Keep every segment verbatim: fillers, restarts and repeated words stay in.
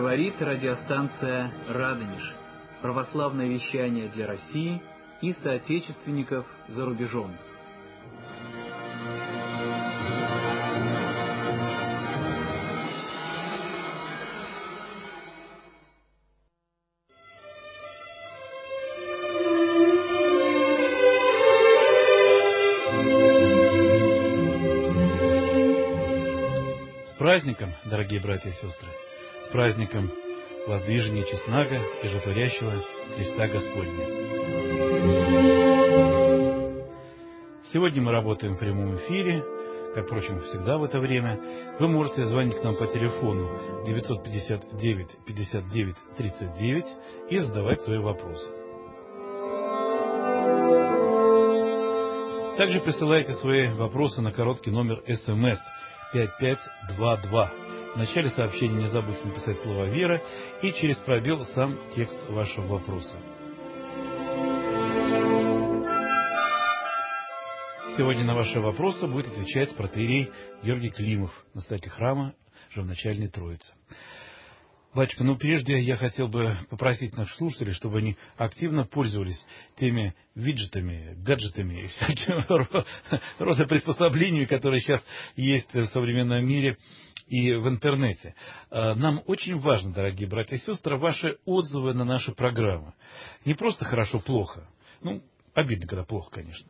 Говорит радиостанция «Радонеж». Православное вещание для России и соотечественников за рубежом. С праздником, дорогие братья и сестры! С праздником воздвижения честнака и животворящего Христа Господня! Сегодня мы работаем в прямом эфире, как, впрочем, всегда в это время. Вы можете звонить к нам по телефону девятьсот пятьдесят девять пятьдесят девять тридцать девять и задавать свои вопросы. Также присылайте свои вопросы на короткий номер эс эм эс пять пять два два. В начале сообщения не забудьте написать слово «Вера» и через пробел сам текст вашего вопроса. Сегодня на ваши вопросы будет отвечать протоиерей Георгий Климов, настоятель храма Живоначальной Троицы. Батюшка, ну прежде я хотел бы попросить наших слушателей, чтобы они активно пользовались теми виджетами, гаджетами и всякими рода приспособлениями, которые сейчас есть в современном мире и в интернете. Нам очень важно, дорогие братья и сестры, ваши отзывы на наши программы. Не просто хорошо-плохо, ну, обидно, когда плохо, конечно,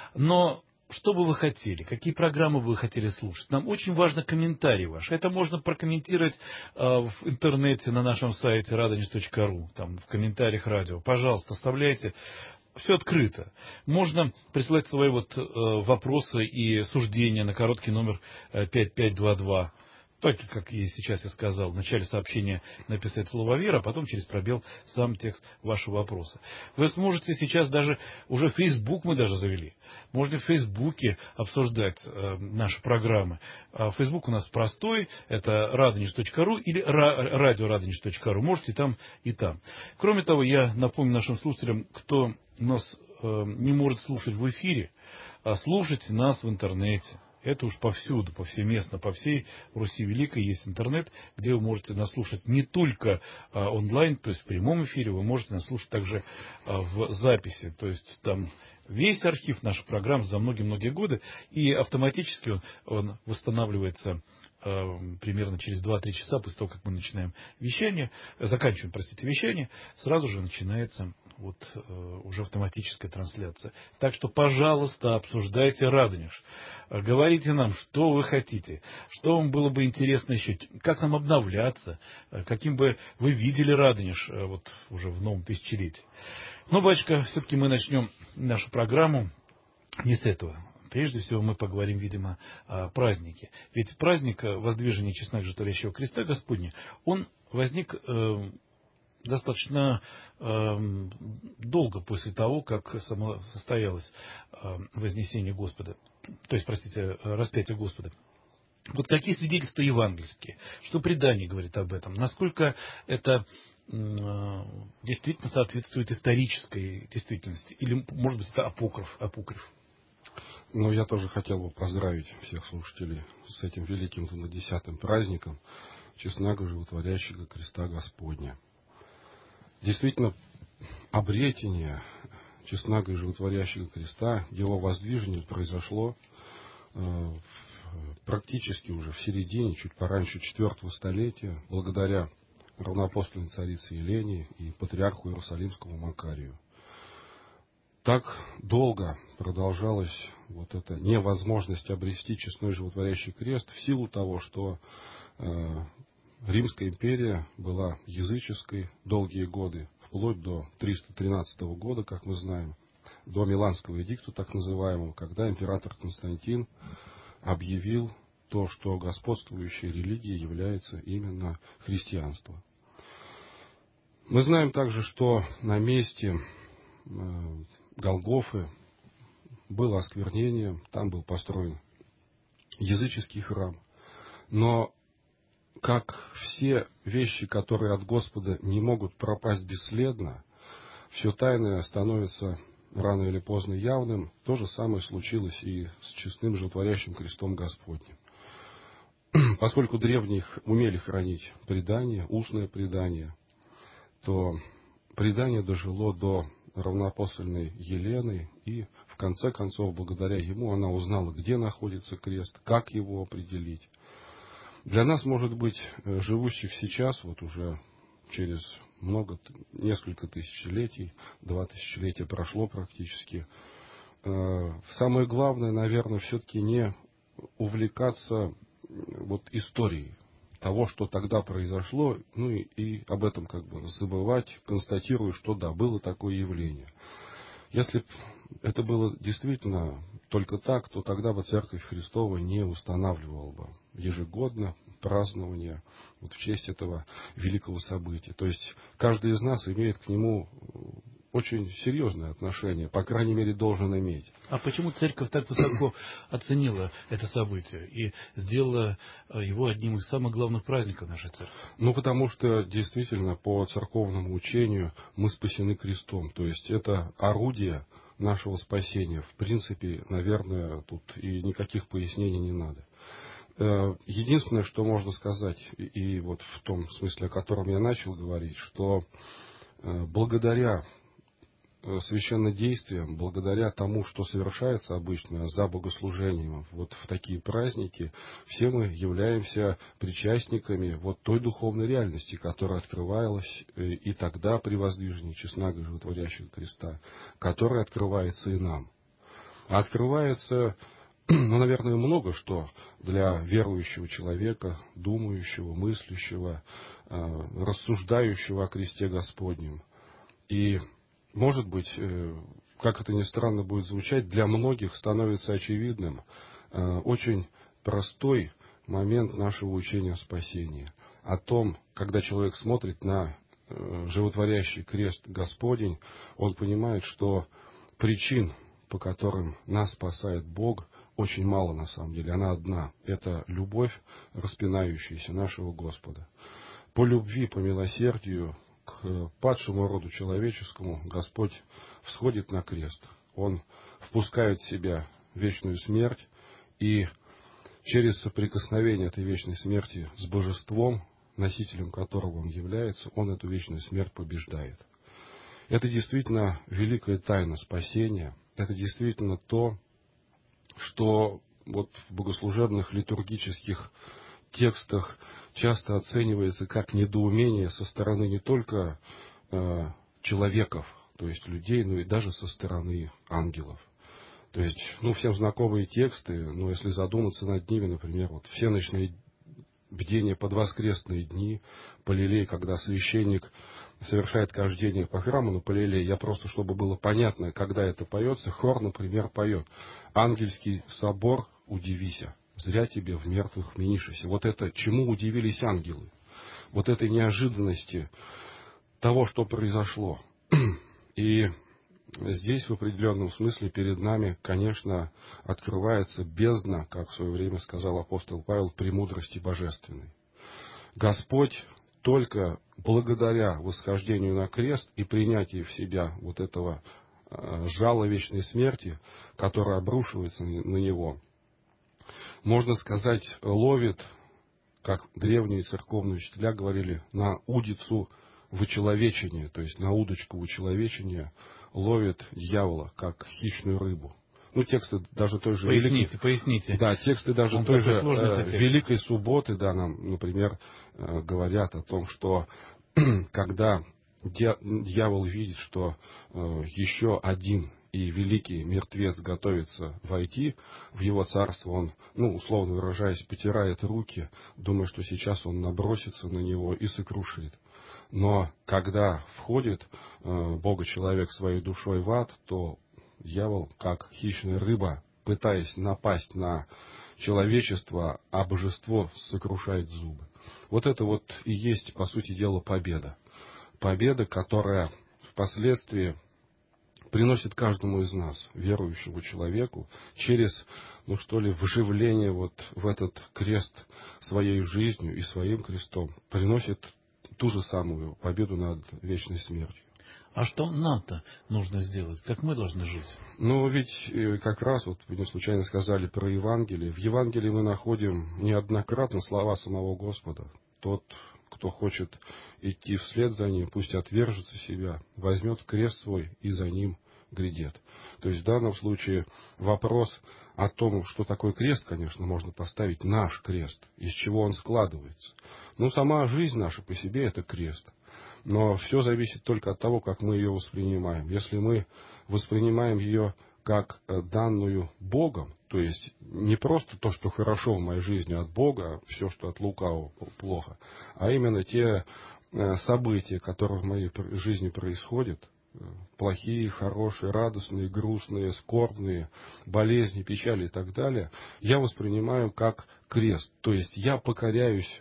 но что бы вы хотели, какие программы вы хотели слушать. Нам очень важно комментарии ваши. Это можно прокомментировать э, в интернете на нашем сайте радонеж точка ру, там в комментариях радио. Пожалуйста, оставляйте. Все открыто. Можно присылать свои вот, э, вопросы и суждения на короткий номер э, пять пять два два. Так, как и сейчас я сказал, в начале сообщения написать слово «Вера», а потом через пробел сам текст вашего вопроса. Вы сможете сейчас даже, уже Facebook мы даже завели, можно в Фейсбуке обсуждать э, наши программы. А Facebook у нас простой, это радонеж точка ру или радио радонеж точка ру, можете там и там. Кроме того, я напомню нашим слушателям, кто нас э, не может слушать в эфире, а слушайте нас в интернете. Это уж повсюду, повсеместно, по всей Руси Великой есть интернет, где вы можете нас слушать не только а, онлайн, то есть в прямом эфире, вы можете нас слушать также а, в записи. То есть там весь архив наших программ за многие-многие годы, и автоматически он, он восстанавливается а, примерно через два-три часа после того, как мы начинаем вещание, заканчиваем, простите, вещание, сразу же начинается вот э, уже автоматическая трансляция. Так что, пожалуйста, обсуждайте Радонеж. Говорите нам, что вы хотите, что вам было бы интересно еще, как нам обновляться, каким бы вы видели Радонеж э, вот уже в новом тысячелетии. Но, батюшка, все-таки мы начнем нашу программу не с этого. Прежде всего мы поговорим, видимо, о празднике. Ведь праздник воздвижения честнака животворящего Христа Господня, он возник э, достаточно э, долго после того, как само состоялось э, вознесение Господа, то есть, простите, распятие Господа. Вот какие свидетельства евангельские, что предание говорит об этом, насколько это э, действительно соответствует исторической действительности, или, может быть, это апокриф, апокриф. Ну, я тоже хотел бы поздравить всех слушателей с этим великим десятым праздником честнака животворящего Христа Господня. Действительно, обретение честнака и животворящего Христа, его воздвижение произошло э, практически уже в середине, чуть пораньше четвертого столетия, благодаря равноапостольной царице Елене и патриарху Иерусалимскому Макарию. Так долго продолжалась вот эта невозможность обрести честной животворящий крест в силу того, что э, Римская империя была языческой долгие годы, вплоть до триста тринадцатого года, как мы знаем, до Миланского эдикта, так называемого, когда император Константин объявил то, что господствующей религией является именно христианство. Мы знаем также, что на месте э, Голгофы было осквернение, там был построен языческий храм. Но как все вещи, которые от Господа не могут пропасть бесследно, все тайное становится рано или поздно явным, то же самое случилось и с честным животворящим крестом Господним. поскольку древние умели хранить предание, устное предание, то предание дожило до равноапостольной Елены, и в конце концов, благодаря ему, она узнала, где находится крест, как его определить. Для нас, может быть, живущих сейчас, вот уже через много, несколько тысячелетий, два тысячелетия прошло практически, самое главное, наверное, все-таки не увлекаться вот историей того, что тогда произошло, ну и, и об этом как бы забывать, констатируя, что да, было такое явление. Если бы это было действительно только так, то тогда бы Церковь Христова не устанавливала бы ежегодно празднование вот в честь этого великого события. То есть каждый из нас имеет к нему очень серьезное отношение, по крайней мере, должен иметь. А почему церковь так высоко оценила это событие и сделала его одним из самых главных праздников нашей церкви? Ну, потому что действительно по церковному учению мы спасены крестом. То есть это орудие нашего спасения. В принципе, наверное, тут и никаких пояснений не надо. Единственное, что можно сказать, и вот в том смысле, о котором я начал говорить, что благодаря священнодействием, благодаря тому, что совершается обычно за богослужением, вот в такие праздники, все мы являемся причастниками вот той духовной реальности, которая открывалась и тогда при воздвижении честного животворящего креста, которая открывается и нам. А открывается, ну, наверное, много что для верующего человека, думающего, мыслящего, рассуждающего о кресте Господнем. И может быть, как это ни странно будет звучать, для многих становится очевидным очень простой момент нашего учения о спасении. О том, когда человек смотрит на животворящий крест Господень, он понимает, что причин, по которым нас спасает Бог, очень мало на самом деле. Она одна. Это любовь, распинающаяся нашего Господа. По любви, по милосердию к падшему роду человеческому Господь всходит на крест. Он впускает в себя вечную смерть, и через соприкосновение этой вечной смерти с Божеством, носителем которого Он является, Он эту вечную смерть побеждает. Это действительно великая тайна спасения. Это действительно то, что вот в богослужебных литургических текстах часто оценивается как недоумение со стороны не только э, человеков, то есть людей, но и даже со стороны ангелов. То есть, ну, всем знакомые тексты, но если задуматься над ними, например, вот всеночные бдения под воскресные дни, Полилей, когда священник совершает хождение по храму на Полилей, я просто, чтобы было понятно, когда это поется, хор, например, поет: «Ангельский собор, удивися, зря тебе в мертвых менишься». Вот это, чему удивились ангелы, вот этой неожиданности того, что произошло. И здесь в определенном смысле перед нами, конечно, открывается бездна, как в свое время сказал апостол Павел, премудрости божественной. Господь только благодаря восхождению на крест и принятию в себя вот этого жала вечной смерти, которое обрушивается на него, можно сказать, ловит, как древние церковные учителя говорили, на удицу вычеловечения, то есть на удочку вычеловечения ловит дьявола, как хищную рыбу. Ну, тексты даже той же... Поясните, великой, поясните. Да, тексты даже Он той же сложный, э, Великой Субботы, да, нам, например, э, говорят о том, что когда дьявол видит, что э, еще один и великий мертвец готовится войти в его царство, он, ну, условно выражаясь, потирает руки, думая, что сейчас он набросится на него и сокрушит. Но когда входит э, Бога-человек своей душой в ад, то дьявол, как хищная рыба, пытаясь напасть на человечество, а божество сокрушает зубы. Вот это вот и есть, по сути дела, победа. Победа, которая впоследствии приносит каждому из нас, верующему человеку, через, ну что ли, вживление вот в этот крест своей жизнью и своим крестом, приносит ту же самую победу над вечной смертью. А что нам-то нужно сделать? Как мы должны жить? Ну, ведь э, как раз, вот вы не случайно сказали про Евангелие. В Евангелии мы находим неоднократно слова самого Господа. Тот, кто хочет идти вслед за Ним, пусть отвержется себя, возьмет крест свой и за Ним грядет. То есть в данном случае вопрос о том, что такое крест, конечно, можно поставить наш крест, из чего он складывается. Ну, сама жизнь наша по себе – это крест. Но все зависит только от того, как мы ее воспринимаем. Если мы воспринимаем ее как данную Богом, то есть не просто то, что хорошо в моей жизни от Бога, а все, что от лукавого плохо, а именно те события, которые в моей жизни происходят, плохие, хорошие, радостные, грустные, скорбные, болезни, печали и так далее, я воспринимаю как крест. То есть я покоряюсь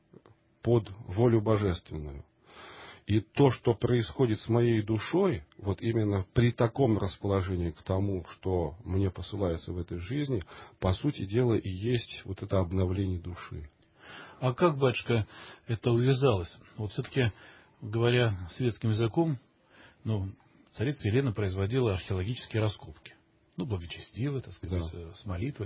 под волю божественную. И то, что происходит с моей душой, вот именно при таком расположении к тому, что мне посылается в этой жизни, по сути дела и есть вот это обновление души. А как, батюшка, это увязалось? Вот все-таки, говоря светским языком, ну, царица Елена производила археологические раскопки. Ну, благочестиво, так сказать, да. С молитвой.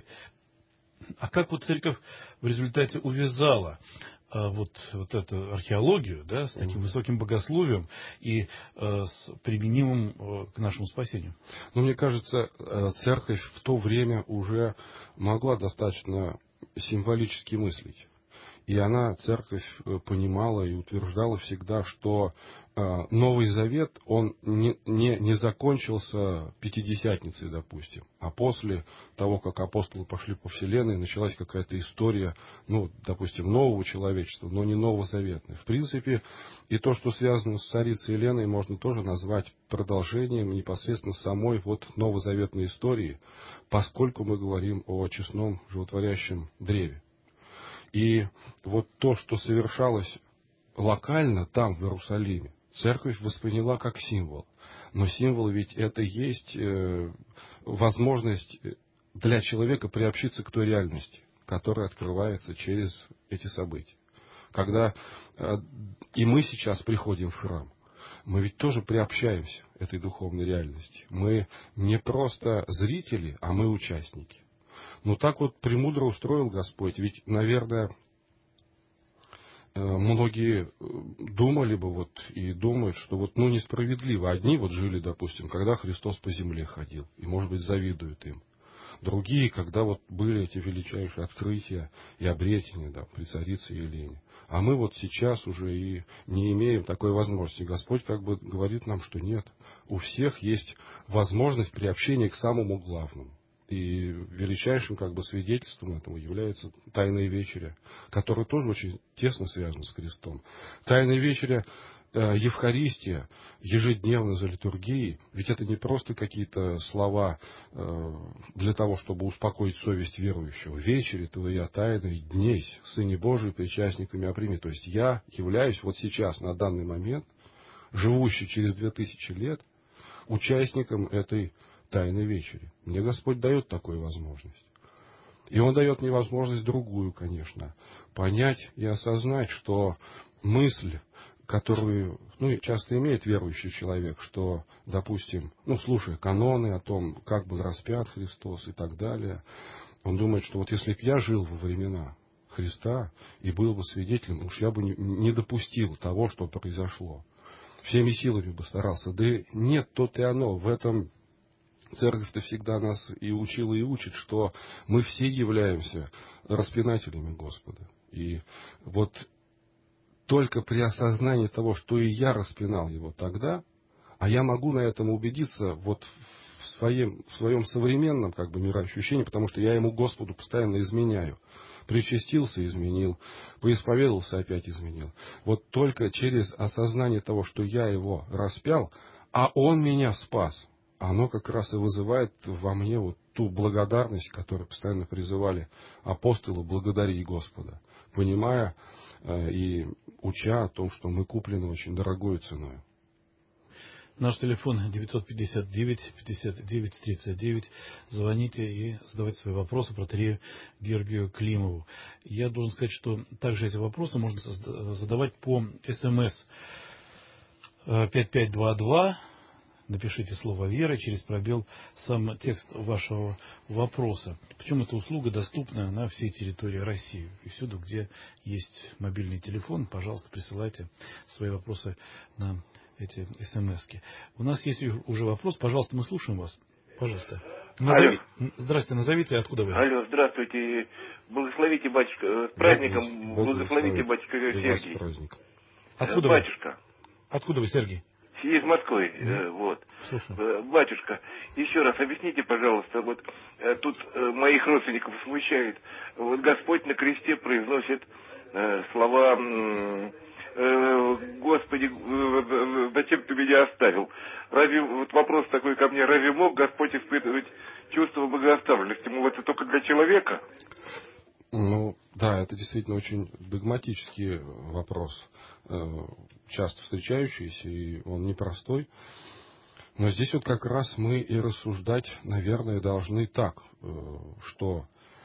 А как вот церковь в результате увязала а, вот, вот эту археологию, да, с таким высоким богословием и а, с применимым а, к нашему спасению? Ну, мне кажется, церковь в то время уже могла достаточно символически мыслить. И она, церковь, понимала и утверждала всегда, что Новый Завет, он не, не, не закончился Пятидесятницей, допустим, а после того, как апостолы пошли по вселенной, началась какая-то история, ну, допустим, нового человечества, но не новозаветной. В принципе, и то, что связано с царицей Еленой, можно тоже назвать продолжением непосредственно самой вот новозаветной истории, поскольку мы говорим о честном животворящем древе. И вот то, что совершалось локально там, в Иерусалиме, церковь восприняла как символ. Но символ ведь это есть э, возможность для человека приобщиться к той реальности, которая открывается через эти события. Когда э, и мы сейчас приходим в храм, мы ведь тоже приобщаемся к этой духовной реальности. Мы не просто зрители, а мы участники. Ну, так вот премудро устроил Господь. Ведь, наверное, многие думали бы вот и думают, что вот, ну, несправедливо. Одни вот жили, допустим, когда Христос по земле ходил, и, может быть, завидуют им. Другие, когда вот были эти величайшие открытия и обретения, да, при царице Елене. А мы вот сейчас уже и не имеем такой возможности. Господь как бы говорит нам, что нет. У всех есть возможность приобщения к самому главному. И величайшим как бы свидетельством этому является Тайная Вечеря, которая тоже очень тесно связана с крестом. Тайная Вечеря, э, Евхаристия, ежедневно за литургией, ведь это не просто какие-то слова э, для того, чтобы успокоить совесть верующего. Вечери твоя тайной днесь, Сыне Божий, причастниками оприми. То есть я являюсь вот сейчас, на данный момент, живущий через две тысячи лет, участником этой Тайной Вечери. Мне Господь дает такую возможность. И Он дает мне возможность другую, конечно. Понять и осознать, что мысль, которую, ну, часто имеет верующий человек, что, допустим, ну, слушая каноны о том, как был распят Христос и так далее, он думает, что вот если бы я жил во времена Христа и был бы свидетелем, уж я бы не, не допустил того, что произошло. Всеми силами бы старался. Да нет, то-то и оно. В этом Церковь-то всегда нас и учила, и учит, что мы все являемся распинателями Господа. И вот только при осознании того, что и я распинал Его тогда, а я могу на этом убедиться вот в своем, в своем современном как бы мироощущении, потому что я Ему, Господу, постоянно изменяю. Причастился — изменил, поисповедовался — опять изменил. Вот только через осознание того, что я Его распял, а Он меня спас, оно как раз и вызывает во мне вот ту благодарность, которую постоянно призывали апостолы: благодари Господа, понимая э, и уча о том, что мы куплены очень дорогой ценой. Наш телефон девятьсот пятьдесят девять пятьдесят девять тридцать девять. Звоните и задавайте свои вопросы протоиерею Георгию Климову. Я должен сказать, что также эти вопросы можно задавать по СМС. пять пять два два. Напишите слово «Вера» через пробел сам текст вашего вопроса. Причем эта услуга доступна на всей территории России. И всюду, где есть мобильный телефон, пожалуйста, присылайте свои вопросы на эти смски. У нас есть уже вопрос. Пожалуйста, мы слушаем вас. Пожалуйста. Назови... Здравствуйте, назовите, откуда вы? Алло, здравствуйте. Благословите, батюшка, с праздником. Бог Благословите, батюшка Сергей. Откуда батюшка. Вы? Откуда вы, Сергей? Из Москвы, Да. вот. Слушаю. Батюшка, еще раз объясните, пожалуйста, вот тут моих родственников смущает. Вот Господь на кресте произносит э, слова э, «Господи, э, зачем ты меня оставил?» Разве, вот вопрос такой ко мне, разве мог Господь испытывать чувство богооставленности? Ему это только для человека? Ну, да, это действительно очень догматический вопрос, часто встречающийся, и он непростой. Но здесь вот как раз мы и рассуждать, наверное, должны так, что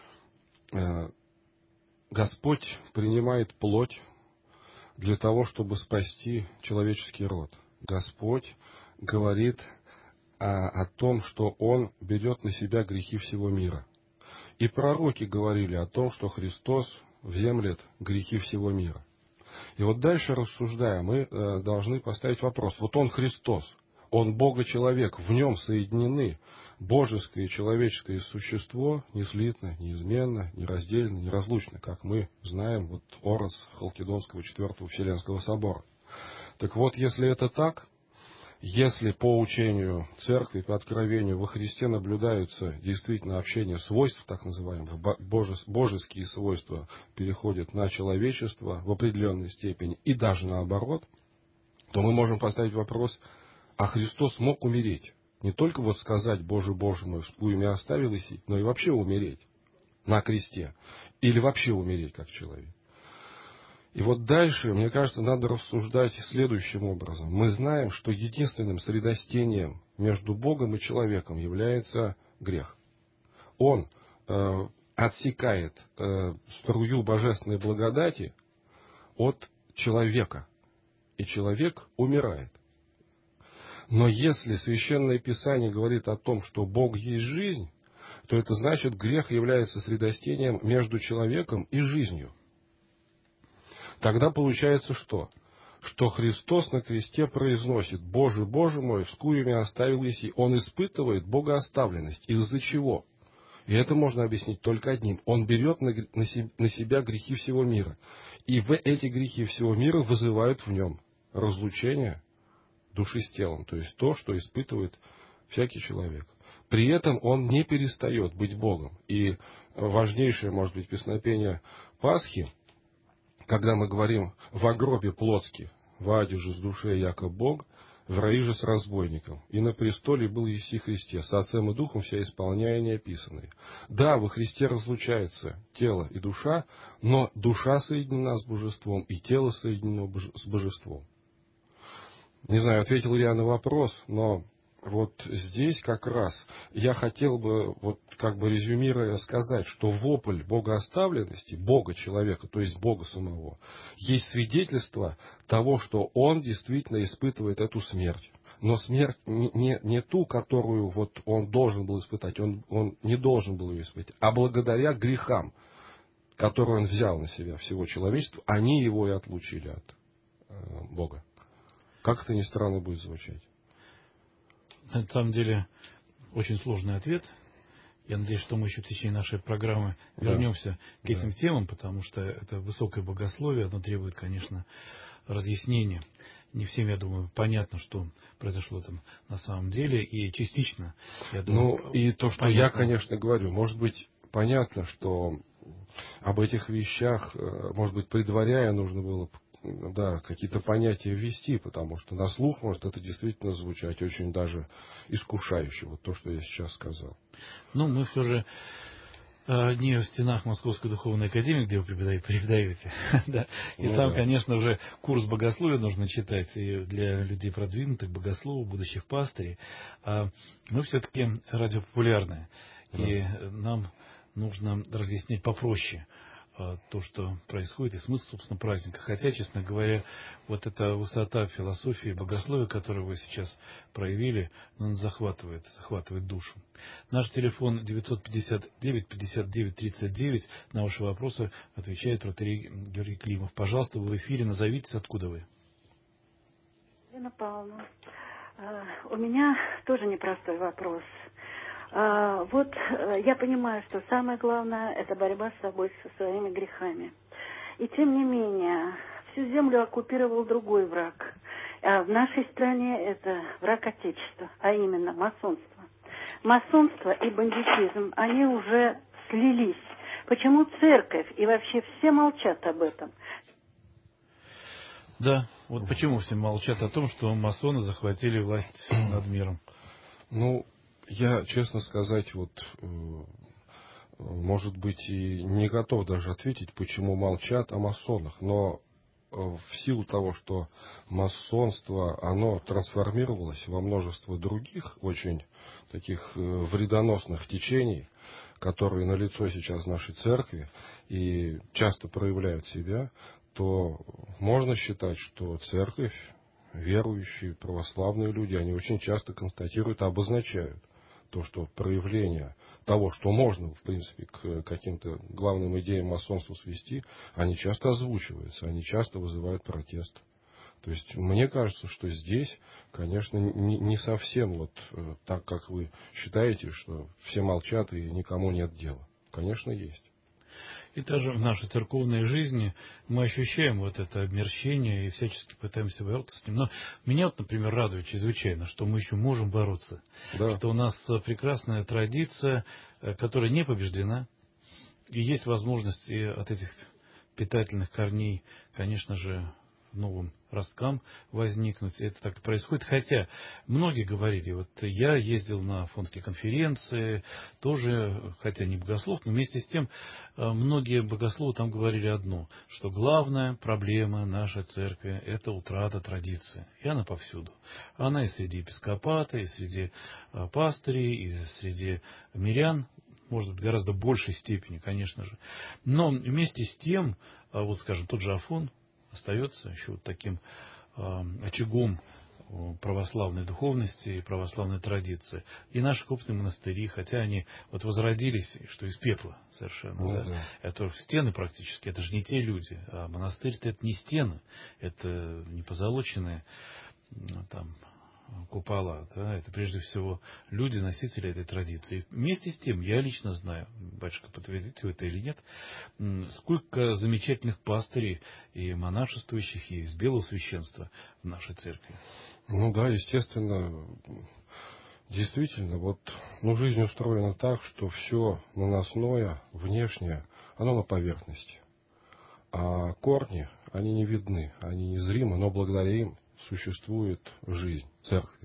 Господь принимает плоть для того, чтобы спасти человеческий род. Господь говорит о, о том, что Он берет на себя грехи всего мира. И пророки говорили о том, что Христос вземлет грехи всего мира. И вот дальше, рассуждая, мы э, должны поставить вопрос. Вот Он Христос, Он Бога-человек, в Нем соединены божеское и человеческое существо неслитно, неизменно, нераздельно, неразлучно, как мы знаем, вот орос Халкидонского четвертого Вселенского собора. Так вот, если это так, если по учению Церкви, по откровению во Христе наблюдаются действительно общение свойств, так называемых, божеские свойства переходят на человечество в определенной степени, и даже наоборот, то мы можем поставить вопрос, а Христос мог умереть? Не только вот сказать «Боже, Боже мой, вскую меня оставил иси», но и вообще умереть на кресте. Или вообще умереть как человек. И вот дальше, мне кажется, надо рассуждать следующим образом. Мы знаем, что единственным средостением между Богом и человеком является грех. Он э, отсекает э, струю божественной благодати от человека. И человек умирает. Но если Священное Писание говорит о том, что Бог есть жизнь, то это значит, грех является средостением между человеком и жизнью. Тогда получается что? Что Христос на кресте произносит: «Боже, Боже мой, вскую меня оставил еси». Он испытывает богооставленность. Из-за чего? И это можно объяснить только одним. Он берет на, на, на себя грехи всего мира. И в эти грехи всего мира вызывают в нем разлучение души с телом. То есть то, что испытывает всякий человек. При этом он не перестает быть Богом. И важнейшее, может быть, песнопение Пасхи, когда мы говорим «во гробе плотски, в аде же с душой яко Бог, в раю же с разбойником, и на престоле был еси Христе, с Отцем и Духом вся исполняя неописанные». Да, во Христе разлучается тело и душа, но душа соединена с божеством, и тело соединено с божеством. Не знаю, ответил ли я на вопрос, но вот здесь как раз я хотел бы, вот как бы резюмируя, сказать, что вопль богооставленности, Бога человека, то есть Бога самого, есть свидетельство того, что Он действительно испытывает эту смерть. Но смерть не, не, не ту, которую вот Он должен был испытать, он, он не должен был ее испытать, а благодаря грехам, которые Он взял на себя, всего человечества, они Его и отлучили от э, Бога. Как это ни странно будет звучать. На самом деле, очень сложный ответ. Я надеюсь, что мы еще в течение нашей программы да. вернемся к этим да. темам, потому что это высокое богословие, оно требует, конечно, разъяснения. Не всем, я думаю, понятно, что произошло там на самом деле, и частично, я думаю, ну, и то, что понятно. Я, конечно, говорю, может быть, понятно, что об этих вещах, может быть, предваряя, нужно было да, какие-то понятия ввести, потому что на слух может это действительно звучать очень даже искушающе, вот то, что я сейчас сказал. Ну, мы все же э, не в стенах Московской духовной академии, где вы преподаете, преподаете да. И ну, там, да. конечно, уже курс богословия нужно читать и для людей продвинутых, богословов, будущих пастырей. А мы все-таки радиопопулярные, да. и нам нужно разъяснять попроще то, что происходит, и смысл, собственно, праздника. Хотя, честно говоря, вот эта высота философии и богословия, которую вы сейчас проявили, ну, захватывает, захватывает душу. Наш телефон девятьсот пятьдесят девять пятьдесят девять тридцать девять. На ваши вопросы отвечает протоиерей Георгий Климов. Пожалуйста, вы в эфире, назовитесь, откуда вы. Елена Павловна, у меня тоже непростой вопрос. А, вот я понимаю, что самое главное – это борьба с собой, со своими грехами. И тем не менее, всю землю оккупировал другой враг. А в нашей стране это враг Отечества, а именно масонство. Масонство и бандитизм, они уже слились. Почему церковь и вообще все молчат об этом? Да, вот почему все молчат о том, что масоны захватили власть над миром? Ну, я, честно сказать, вот, может быть, и не готов даже ответить, почему молчат о масонах, но в силу того, что масонство, оно трансформировалось во множество других очень таких вредоносных течений, которые налицо сейчас в нашей церкви и часто проявляют себя, то можно считать, что церковь, верующие, православные люди, они очень часто констатируют, обозначают то, что проявление того, что можно, в принципе, к каким-то главным идеям масонства свести, они часто озвучиваются, они часто вызывают протест. То есть, мне кажется, что здесь, конечно, не совсем вот так, как вы считаете, что все молчат и никому нет дела. Конечно, есть. И даже в нашей церковной жизни мы ощущаем вот это обмерщение и всячески пытаемся бороться с ним. Но меня, вот, например, радует чрезвычайно, что мы еще можем бороться. Да. Что у нас прекрасная традиция, которая не побеждена. И есть возможность от этих питательных корней, конечно же, новым росткам возникнуть. Это так и происходит. Хотя многие говорили, вот я ездил на Афонские конференции, тоже, хотя не богослов, но вместе с тем многие богословы там говорили одно, что главная проблема нашей церкви – это утрата традиции. И она повсюду. Она и среди епископата, и среди пастырей, и среди мирян, может быть, в гораздо большей степени, конечно же. Но вместе с тем, вот скажем, тот же Афон остается еще вот таким э, очагом православной духовности и православной традиции. И наши крупные монастыри, хотя они вот возродились, что из пепла совершенно. Ну, да? Да. Это стены практически, это же не те люди. А монастырь-то это не стены, это не позолоченные там купола, да, это прежде всего люди, носители этой традиции. Вместе с тем, я лично знаю, батюшка, подтвердите вы это или нет, сколько замечательных пастырей и монашествующих, и из белого священства в нашей церкви. Ну да, естественно, действительно, вот, ну, жизнь устроена так, что все наносное, внешнее, оно на поверхности. А корни, они не видны, они незримы, но благодаря им существует жизнь церкви.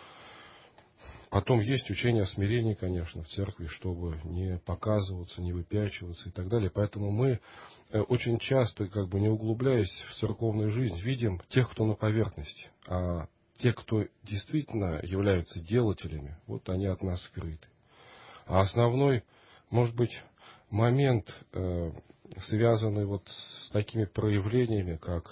Потом есть учение о смирении, конечно, в церкви, чтобы не показываться, не выпячиваться и так далее. Поэтому мы очень часто, как бы не углубляясь в церковную жизнь, видим тех, кто на поверхности. А те, кто действительно являются делателями, вот они от нас скрыты. А основной, может быть, момент, связанный вот с такими проявлениями, как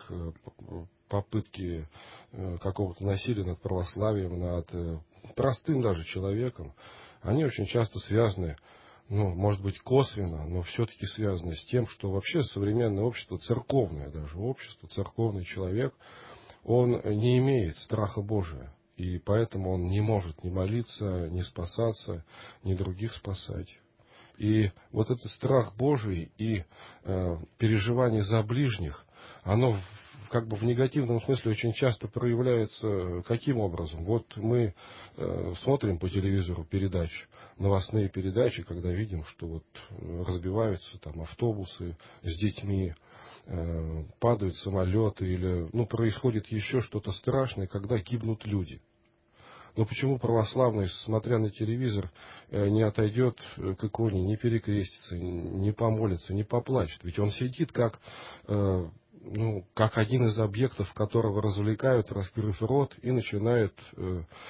попытки какого-то насилия над православием, над простым даже человеком, они очень часто связаны, ну, может быть, косвенно, но все-таки связаны с тем, что вообще современное общество, церковное даже общество, церковный человек, он не имеет страха Божия. И поэтому он не может ни молиться, ни спасаться, ни других спасать. И вот этот страх Божий и э, переживание за ближних, оно в, как бы в негативном смысле очень часто проявляется каким образом? Вот мы э, смотрим по телевизору передачи, новостные передачи, когда видим, что вот разбиваются там автобусы с детьми, э, падают самолеты или ну, происходит еще что-то страшное, когда гибнут люди. Но почему православный, смотря на телевизор, не отойдет к иконе, не перекрестится, не помолится, не поплачет? Ведь он сидит как, ну, как один из объектов, которого развлекают, раскрыв рот, и начинает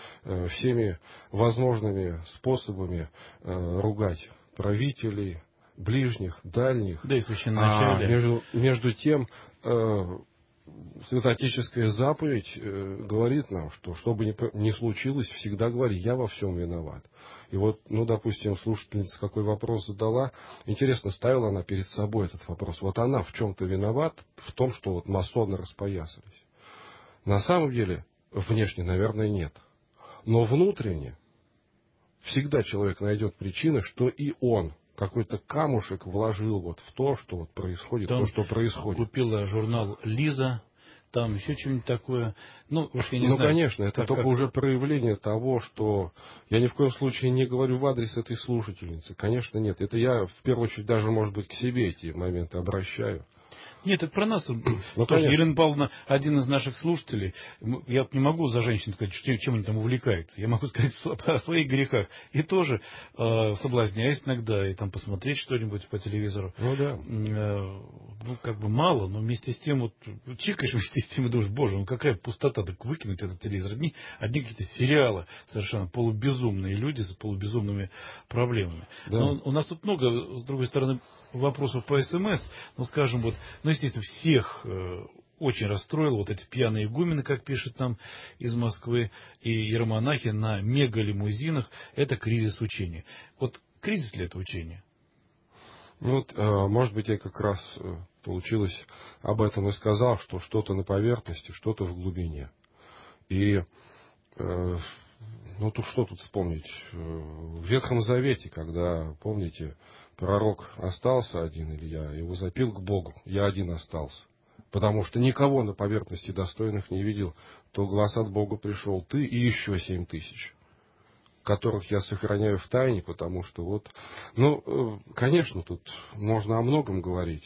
всеми возможными способами ругать правителей, ближних, дальних. Да и священноначалие. А между, между тем, э, святоотеческая заповедь э, говорит нам, что что бы ни, ни случилось, всегда говори, я во всем виноват. И вот, ну, допустим, слушательница какой вопрос задала, интересно, ставила она перед собой этот вопрос. Вот она в чем-то виновата, в том, что вот масоны распоясались. На самом деле, внешне, наверное, нет. Но внутренне всегда человек найдет причины, что и он какой-то камушек вложил вот в то, что вот происходит, Там то, что происходит. Купила журнал «Лиза», там еще что-нибудь такое. Ну, уж я не ну знаю, конечно, это как, только как... уже проявление того, что я ни в коем случае не говорю в адрес этой слушательницы. Конечно, нет. Это я, в первую очередь, даже, может быть, к себе эти моменты обращаю. Нет, это про нас. Ну, тоже конечно. Елена Павловна, один из наших слушателей, я не могу за женщин сказать, чем они там увлекаются. Я могу сказать о своих грехах. И тоже э, соблазняюсь иногда, и там посмотреть что-нибудь по телевизору. Ну да. Э, ну, как бы мало, но вместе с тем, вот чикаешь вместе с тем и думаешь, боже, ну какая пустота, так выкинуть этот телевизор. Одни, одни какие-то сериалы, совершенно полубезумные люди с полубезумными проблемами. Да. Но у нас тут много, с другой стороны, вопросов по СМС, ну, скажем, вот, ну, естественно, всех э, очень расстроил вот эти пьяные игумены, как пишет нам из Москвы, и иеромонахи на мегалимузинах. Это кризис учения. Вот кризис ли это учение? Ну, вот, э, может быть, я как раз э, получилось об этом и сказал, что что-то на поверхности, что-то в глубине. И, э, ну, тут что тут вспомнить? В Ветхом Завете, когда, помните, пророк остался один, Илья, и возопил к Богу, я один остался. Потому что никого на поверхности достойных не видел, то глаз от Бога пришел ты и еще семь тысяч, которых я сохраняю в тайне, потому что вот, ну, конечно, тут можно о многом говорить,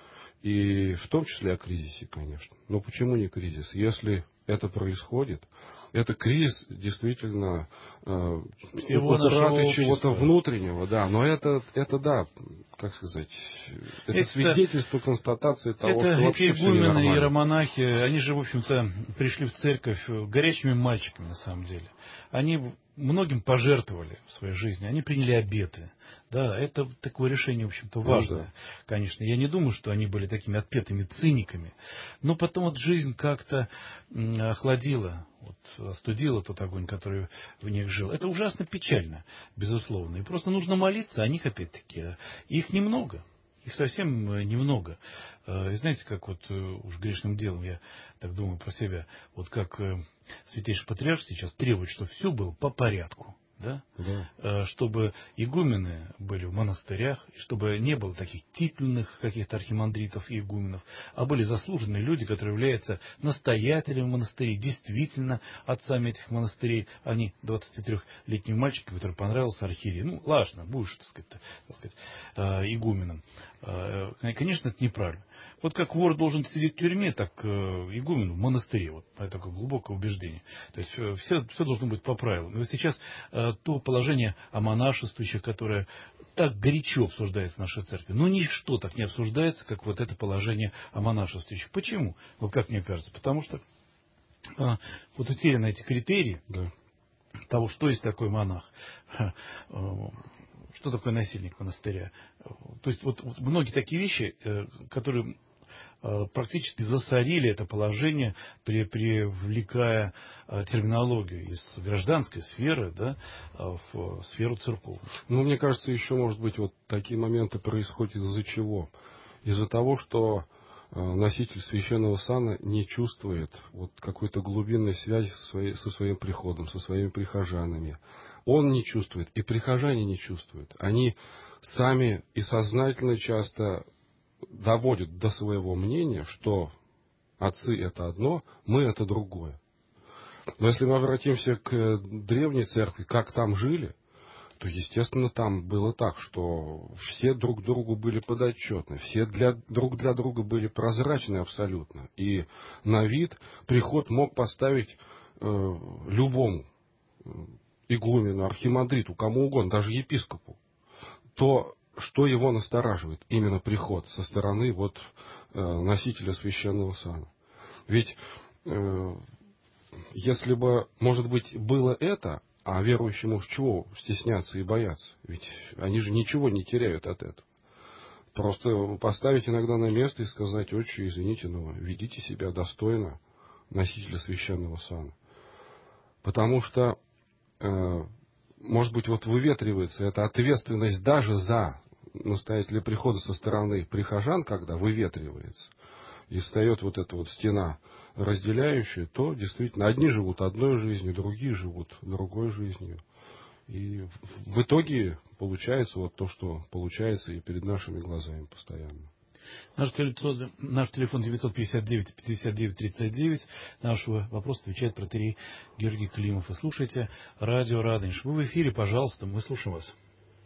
и в том числе о кризисе, конечно. Но почему не кризис? Если это происходит, это кризис действительно э, утраты чего-то внутреннего, да, но это, это да, как сказать, это, это свидетельство, констатации того, это, что вообще эти все ненормально. игумены, иеромонахи, они же, в общем-то, пришли в церковь горячими мальчиками, на самом деле. Они многим пожертвовали в своей жизни, они приняли обеты. Да, это такое решение, в общем-то, важное. Ну, да. Конечно, я не думаю, что они были такими отпетыми циниками. Но потом вот жизнь как-то охладила, вот, остудила тот огонь, который в них жил. Это ужасно печально, безусловно. И просто нужно молиться о них, опять-таки. Их немного. Их совсем немного. И знаете, как вот уж грешным делом, я так думаю про себя, вот как Святейший Патриарх сейчас требует, чтобы все было по порядку. Да? Да. Чтобы игумены были в монастырях, и чтобы не было таких титульных каких-то архимандритов и игуменов, а были заслуженные люди, которые являются настоятелями монастырей, действительно отцами этих монастырей, а не двадцатитрёхлетним мальчиком, который понравился архиерею. Ну, ладно, будешь, так сказать, так сказать, игуменом. Конечно, это неправильно. Вот как вор должен сидеть в тюрьме, так игумен в монастыре. Вот это такое глубокое убеждение. То есть все, все должно быть по правилам. И вот сейчас то положение о монашествующих, которое так горячо обсуждается в нашей церкви, но ничто так не обсуждается, как вот это положение о монашествующих. Почему? Вот как мне кажется. Потому что а, вот утеряны эти критерии, да, того, что есть такой монах, что такое насильник монастыря. То есть вот, вот многие такие вещи, которые практически засорили это положение, при, привлекая терминологию из гражданской сферы, да, в сферу церковную. Ну, мне кажется, еще, может быть, вот такие моменты происходят из-за чего? Из-за того, что носитель священного сана не чувствует вот какой-то глубинной связи со, своей, со своим приходом, со своими прихожанами. Он не чувствует, и прихожане не чувствуют. Они сами и сознательно часто доводят до своего мнения, что отцы это одно, мы это другое. Но если мы обратимся к древней церкви, как там жили, то, естественно, там было так, что все друг другу были подотчетны, все для, друг для друга были прозрачны абсолютно. И на вид приход мог поставить э, любому игумену, архимандриту, кому угодно, даже епископу. То, что его настораживает, именно приход со стороны вот, э, носителя священного сана. Ведь э, если бы, может быть, было это, а верующему с чего стесняться и бояться? Ведь они же ничего не теряют от этого. просто поставить иногда на место и сказать: отче, извините, но ведите себя достойно носителя священного сана. Потому что, э, может быть, вот выветривается эта ответственность даже за настоятеля прихода со стороны прихожан, когда выветривается, и встает вот эта вот стена разделяющая, то действительно одни живут одной жизнью, другие живут другой жизнью. И в итоге получается вот то, что получается и перед нашими глазами постоянно. Наш телефон, наш телефон девятьсот пятьдесят девять пятьдесят девять тридцать девять. На наш вопрос отвечает протоиерей Георгий Климов. Вы слушаете радио Радонеж. Вы в эфире, пожалуйста, мы слушаем вас.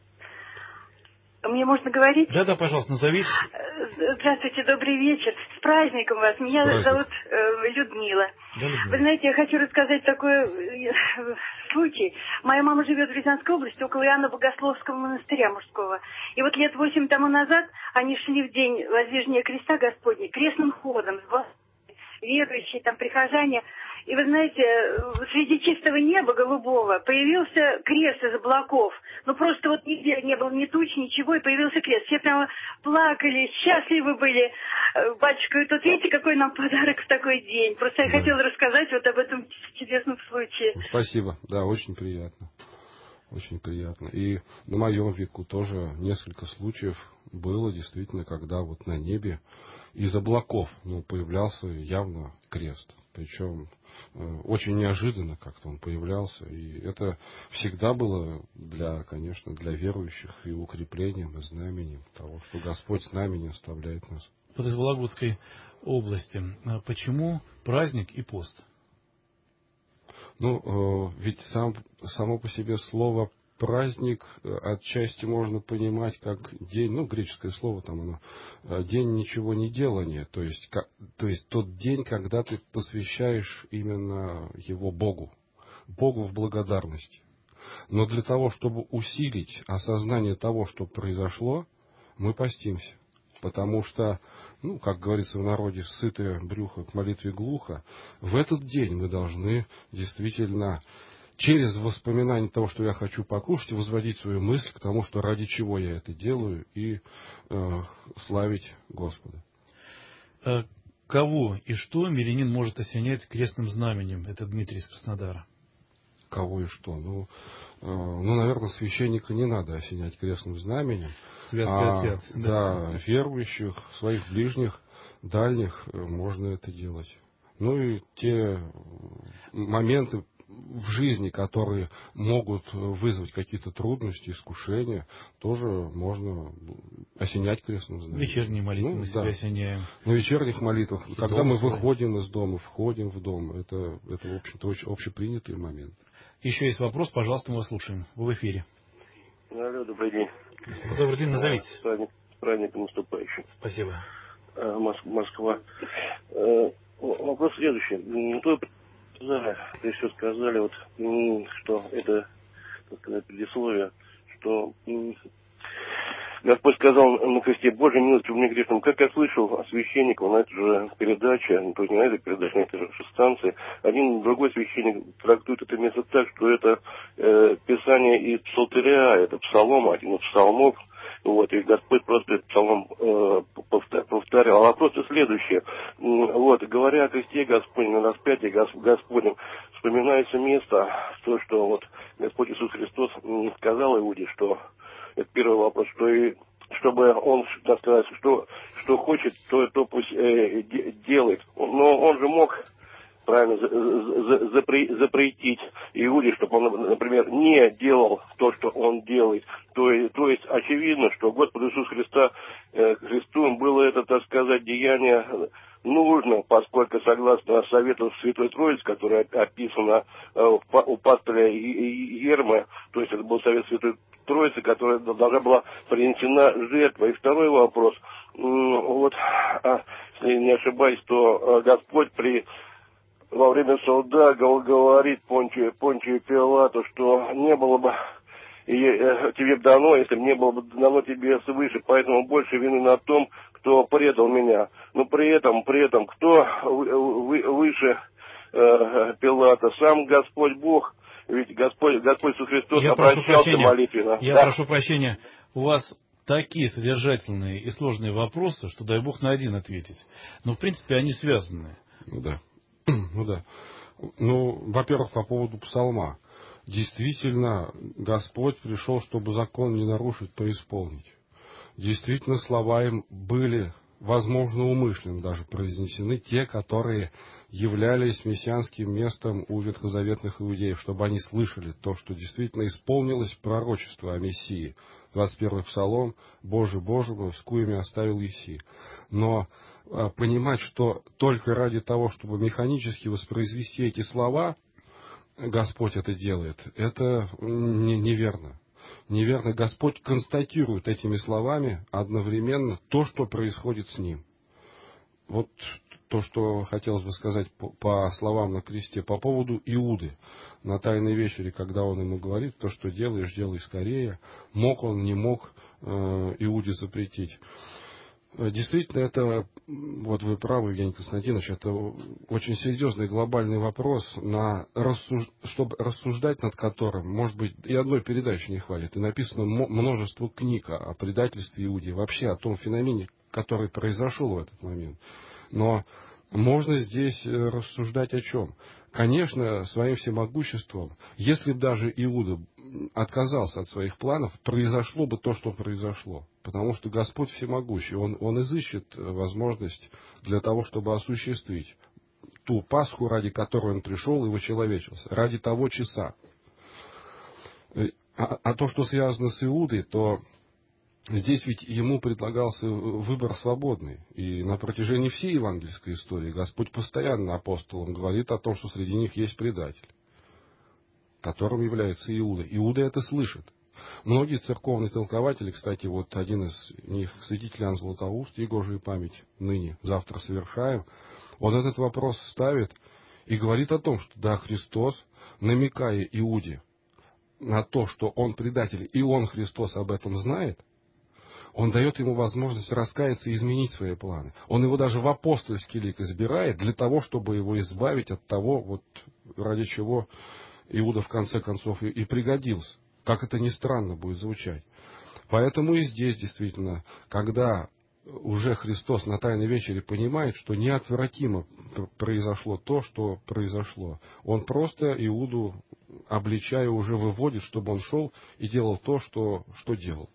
Мне можно говорить? Да, да, пожалуйста, назовите. Здравствуйте, добрый вечер. С праздником вас. Меня Праздник. зовут э, Людмила. Да, Людмила. Вы знаете, я хочу рассказать такой э, случай. Моя мама живет в Рязанской области, около Иоанна Богословского монастыря мужского. И вот лет восемь тому назад они шли в день воздвижения креста Господня крестным ходом, верующие, там, прихожане. И вы знаете, среди чистого неба голубого появился крест из облаков. Ну просто вот нигде не было ни туч, ничего, и появился крест. Все прямо плакали, счастливы были. Батюшка, и тут видите, какой нам подарок в такой день. Просто я Да. хотела рассказать вот об этом чудесном случае. Спасибо. Да, очень приятно. Очень приятно. И на моем веку тоже несколько случаев было действительно, когда вот на небе из облаков ну, появлялся явно крест. Причем э, очень неожиданно как-то он появлялся. И это всегда было для, конечно, для верующих и укреплением, и знамением того, что Господь с нами не оставляет нас. Вот из Вологодской области. Почему праздник и пост? Ну, э, ведь сам, само по себе слово праздник отчасти можно понимать как день, ну, греческое слово там оно, день ничего не делания, то есть, как, то есть тот день, когда ты посвящаешь именно его Богу, Богу в благодарности. Но для того, чтобы усилить осознание того, что произошло, мы постимся. Потому что, ну, как говорится в народе, сытое брюхо к молитве глухо, в этот день мы должны действительно через воспоминание того, что я хочу покушать, возводить свою мысль к тому, что ради чего я это делаю, и э, славить Господа. А кого и что мирянин может осенять крестным знаменем? Это Дмитрий из Краснодара. Кого и что? Ну, э, ну, наверное, священника не надо осенять крестным знаменем. Свят, а, свят, свят. Да, да, верующих, своих ближних, дальних можно это делать. Ну и те моменты в жизни, которые могут вызвать какие-то трудности, искушения, тоже можно осенять крестным знаменем. Вечерние молитвы ну, мы да. себя осеняем. На вечерних молитвах, И когда мы свой. выходим из дома, входим в дом, это, это в общем-то, общепринятый момент. Еще есть вопрос, пожалуйста, мы вас слушаем. Вы в эфире. Алло, добрый день. Добрый день, назовитесь. С праздник, с праздником наступающим. Спасибо. Москва. Вопрос следующий. Вы сказали, прежде всего сказали, вот, что это, так сказать, предисловие, что Господь сказал на кресте: Боже, милостив мне грешным. Как я слышал от священников на этой же передаче, то есть не на этой передаче, на этой же станции, один другой священник трактует это место так, что это э, писание из псалтыря, это псалом, один из псалмов. Вот, и Господь просто этот псалом э, повторял. А вопрос следующий. Вот, говоря о кресте Господнем, на распятии Господнем, вспоминается место, то, что вот Господь Иисус Христос сказал Иуде, что это первый вопрос, что и чтобы он, так сказать, что, что хочет, то, то пусть э, делает. Но он же мог правильно запре, запретить Иуде, чтобы он, например, не делал то, что он делает. То, то есть очевидно, что Господу Иисусу Христа, э, Христу было это, так сказать, деяние нужно, поскольку согласно совету Святой Троицы, которое описано э, у пастыря Ермы, то есть это был совет Святой Троицы, которая должна была принесена жертва. И второй вопрос. Вот, если не ошибаюсь, то Господь при во время суда говорит Понтию, Понтию Пилату, что не было бы и, э, тебе дано, если бы не было бы дано тебе свыше, поэтому больше вины на том, кто предал меня. Но при этом, при этом, кто вы, выше э, Пилата? Сам Господь Бог, ведь Господь, Господь Иисус Христос Я обращался молитвенно. Я да. прошу прощения, у вас такие содержательные и сложные вопросы, что дай Бог на один ответить. Но, в принципе, они связаны. Ну да. Ну да. Ну, во-первых, по поводу псалма. Действительно, Господь пришел, чтобы закон не нарушить, то исполнить. Действительно, слова им были, возможно, умышленно даже произнесены, те, которые являлись мессианским местом у ветхозаветных иудеев, чтобы они слышали то, что действительно исполнилось пророчество о Мессии. двадцать первый Псалом: «Боже, Боже мой, с куями оставил еси». Но а, понимать, что только ради того, чтобы механически воспроизвести эти слова, Господь это делает, это не, неверно. Неверно. Господь констатирует этими словами одновременно то, что происходит с Ним. Вот то, что хотелось бы сказать по, по словам на кресте. По поводу Иуды на Тайной вечере, когда он ему говорит: то, что делаешь, делай скорее. Мог он, не мог э, Иуде запретить. Действительно, это, вот вы правы, Евгений Константинович, это очень серьезный глобальный вопрос, на рассуж... чтобы рассуждать над которым, может быть, и одной передачи не хватит. И написано множество книг о предательстве Иудеи, вообще о том феномене, который произошел в этот момент. Но можно здесь рассуждать о чем? Конечно, своим всемогуществом, если бы даже Иуда отказался от своих планов, произошло бы то, что произошло. Потому что Господь всемогущий, Он, он изыщет возможность для того, чтобы осуществить ту Пасху, ради которой Он пришел и вочеловечился, ради того часа. А, а то, что связано с Иудой, то здесь ведь ему предлагался выбор свободный. И на протяжении всей евангельской истории Господь постоянно апостолам говорит о том, что среди них есть предатель, которым является Иуда. Иуда это слышит. Многие церковные толкователи, кстати, вот один из них, святитель Иоанн Златоуст, Егожия память ныне, завтра совершаем, он этот вопрос ставит и говорит о том, что да, Христос, намекая Иуде на то, что он предатель, и он, Христос, об этом знает, Он дает ему возможность раскаяться и изменить свои планы. Он его даже в апостольский лик избирает для того, чтобы его избавить от того, вот, ради чего Иуда в конце концов и, и пригодился. Как это ни странно будет звучать. Поэтому и здесь действительно, когда уже Христос на Тайной вечере понимает, что неотвратимо произошло то, что произошло, Он просто Иуду, обличая, уже выводит, чтобы он шел и делал то, что, что делал.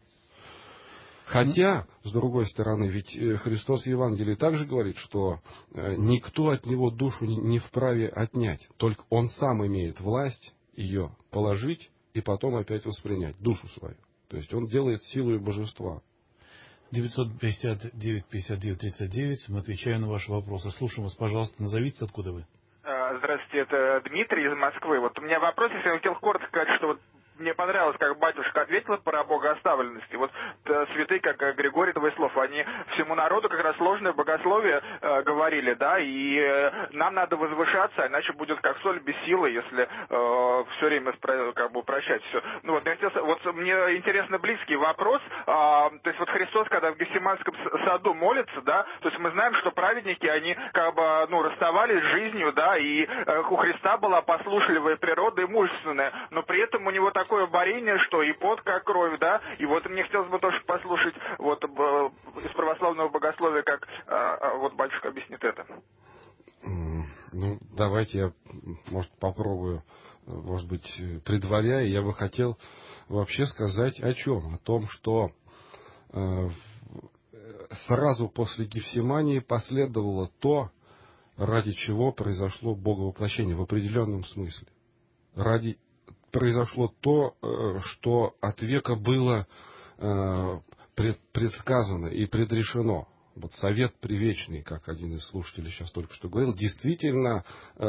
Хотя, с другой стороны, ведь Христос в Евангелии также говорит, что никто от него душу не вправе отнять, только он сам имеет власть ее положить и потом опять воспринять, душу свою. То есть он делает силой божества. девятьсот пятьдесят девять пятьдесят девять тридцать девять. Мы отвечаем на ваши вопросы. Слушаем вас, пожалуйста. Назовитесь, откуда вы. Здравствуйте, это Дмитрий из Москвы. Вот у меня вопрос, если я хотел коротко сказать, что вот мне понравилось, как батюшка ответил про богооставленности. Вот э, святые, как Григорий Двоеслов, они всему народу как раз ложное богословие э, говорили, да, и э, нам надо возвышаться, иначе будет как соль без силы, если э, все время спро- как бы прощать все. Ну вот, вот мне интересно близкий вопрос. Э, то есть вот Христос, когда в Гефсиманском саду молится, да, то есть мы знаем, что праведники, они как бы, ну, расставались с жизнью, да, и э, у Христа была послушливая природа и мужественная, но при этом у него такое борение, что и пот как кровь, да, и вот мне хотелось бы тоже послушать вот из православного богословия, как вот батюшка объяснит это. Ну, давайте я, может, попробую, может быть, предваряя, я бы хотел вообще сказать о чем? О том, что э, сразу после Гефсимании последовало то, ради чего произошло боговоплощение в определенном смысле. Ради произошло то, что от века было предсказано и предрешено. Вот совет привечный, как один из слушателей сейчас только что говорил, действительно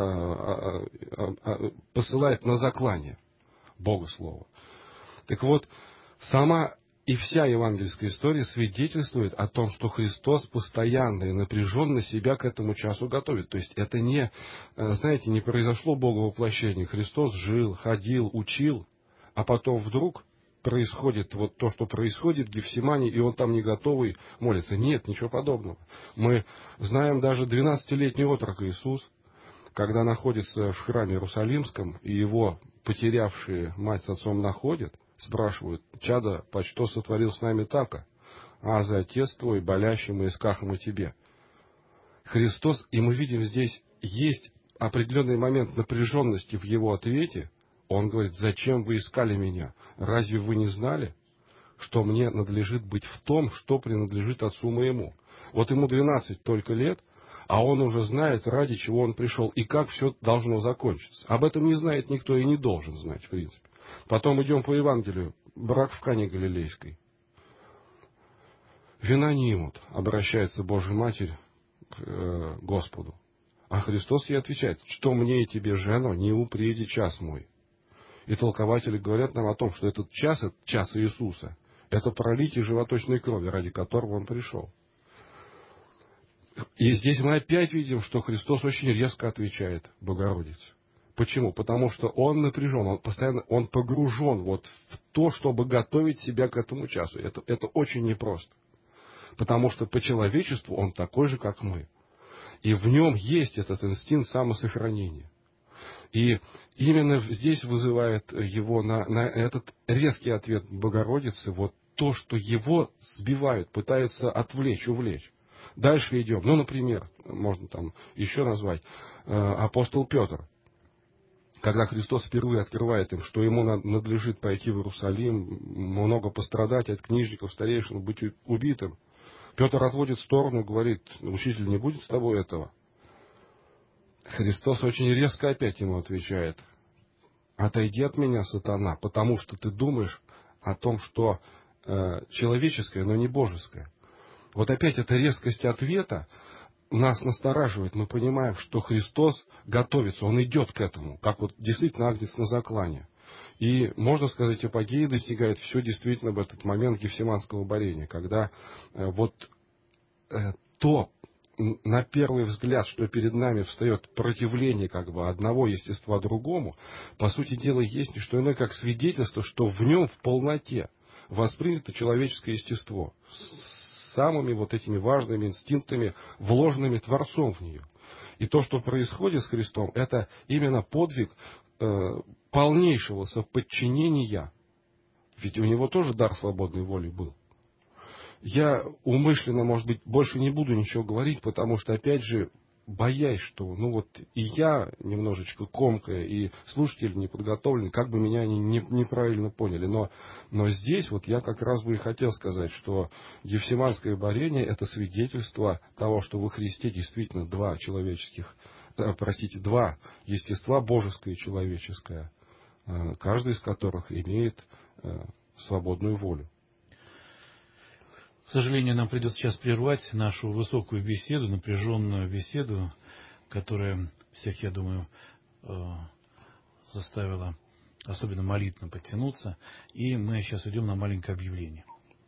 посылает на заклание Бога Слова. Так вот, сама и вся евангельская история свидетельствует о том, что Христос постоянно и напряженно себя к этому часу готовит. То есть это не, знаете, не произошло боговоплощение. Христос жил, ходил, учил, а потом вдруг происходит вот то, что происходит в Гефсимании, и он там не готовый молится. Нет, ничего подобного. Мы знаем даже двенадцатилетний отрок Иисус, когда находится в храме Иерусалимском, и его потерявшие мать с отцом находят, спрашивают: «Чадо, по что сотворил с нами така?» а за Отец твой, болящим и искахом и тебе. Христос, и мы видим здесь, есть определенный момент напряженности в его ответе. Он говорит: зачем вы искали меня? Разве вы не знали, что мне надлежит быть в том, что принадлежит Отцу моему? Вот ему двенадцать только лет, а он уже знает, ради чего он пришел и как все должно закончиться. Об этом не знает никто и не должен знать, в принципе. Потом идем по Евангелию. Брак в Кане Галилейской. Вина не имут, обращается Божья Матерь к э, Господу. А Христос ей отвечает: что мне и тебе, жено, не упреди час мой. И толкователи говорят нам о том, что этот час, это час Иисуса, это пролитие животочной крови, ради которого он пришел. И здесь мы опять видим, что Христос очень резко отвечает Богородице. Почему? Потому что он напряжен, он постоянно, он погружен вот в то, чтобы готовить себя к этому часу. Это, это очень непросто. Потому что по человечеству он такой же, как мы. И в нем есть этот инстинкт самосохранения. И именно здесь вызывает его на, на этот резкий ответ Богородицы вот то, что его сбивают, пытаются отвлечь, увлечь. Дальше идем. Ну, например, можно там еще назвать э, апостол Петр. Когда Христос впервые открывает им, что ему надлежит пойти в Иерусалим, много пострадать от книжников, старейшин, быть убитым, Петр отводит в сторону и говорит: учитель, не будет с тобой этого. Христос очень резко опять ему отвечает: отойди от меня, сатана, потому что ты думаешь о том, что э, человеческое, но не божеское. Вот опять эта резкость ответа нас настораживает. Мы понимаем, что Христос готовится, Он идет к этому, как вот действительно агнец на заклане. И, можно сказать, апогея достигает все действительно в этот момент Гефсиманского борения, когда э, вот э, то, на первый взгляд, что перед нами встает противление как бы одного естества другому, по сути дела есть не что иное, как свидетельство, что в нем в полноте воспринято человеческое естество с самыми вот этими важными инстинктами, вложенными Творцом в нее. И то, что происходит с Христом, это именно подвиг э, полнейшего соподчинения. Ведь у него тоже дар свободной воли был. Я умышленно, может быть, больше не буду ничего говорить, потому что, опять же, боясь, что, ну вот, и я немножечко комкая, и слушатели неподготовленные, как бы меня они не, неправильно поняли. Но, но здесь вот я как раз бы и хотел сказать, что Гефсиманское борение — это свидетельство того, что во Христе действительно два человеческих, э, простите, два естества, божеское и человеческое, э, каждый из которых имеет э, свободную волю. К сожалению, нам придется сейчас прервать нашу высокую беседу, напряженную беседу, которая всех, я думаю, заставила особенно молитвенно подтянуться. И мы сейчас идем на маленькое объявление.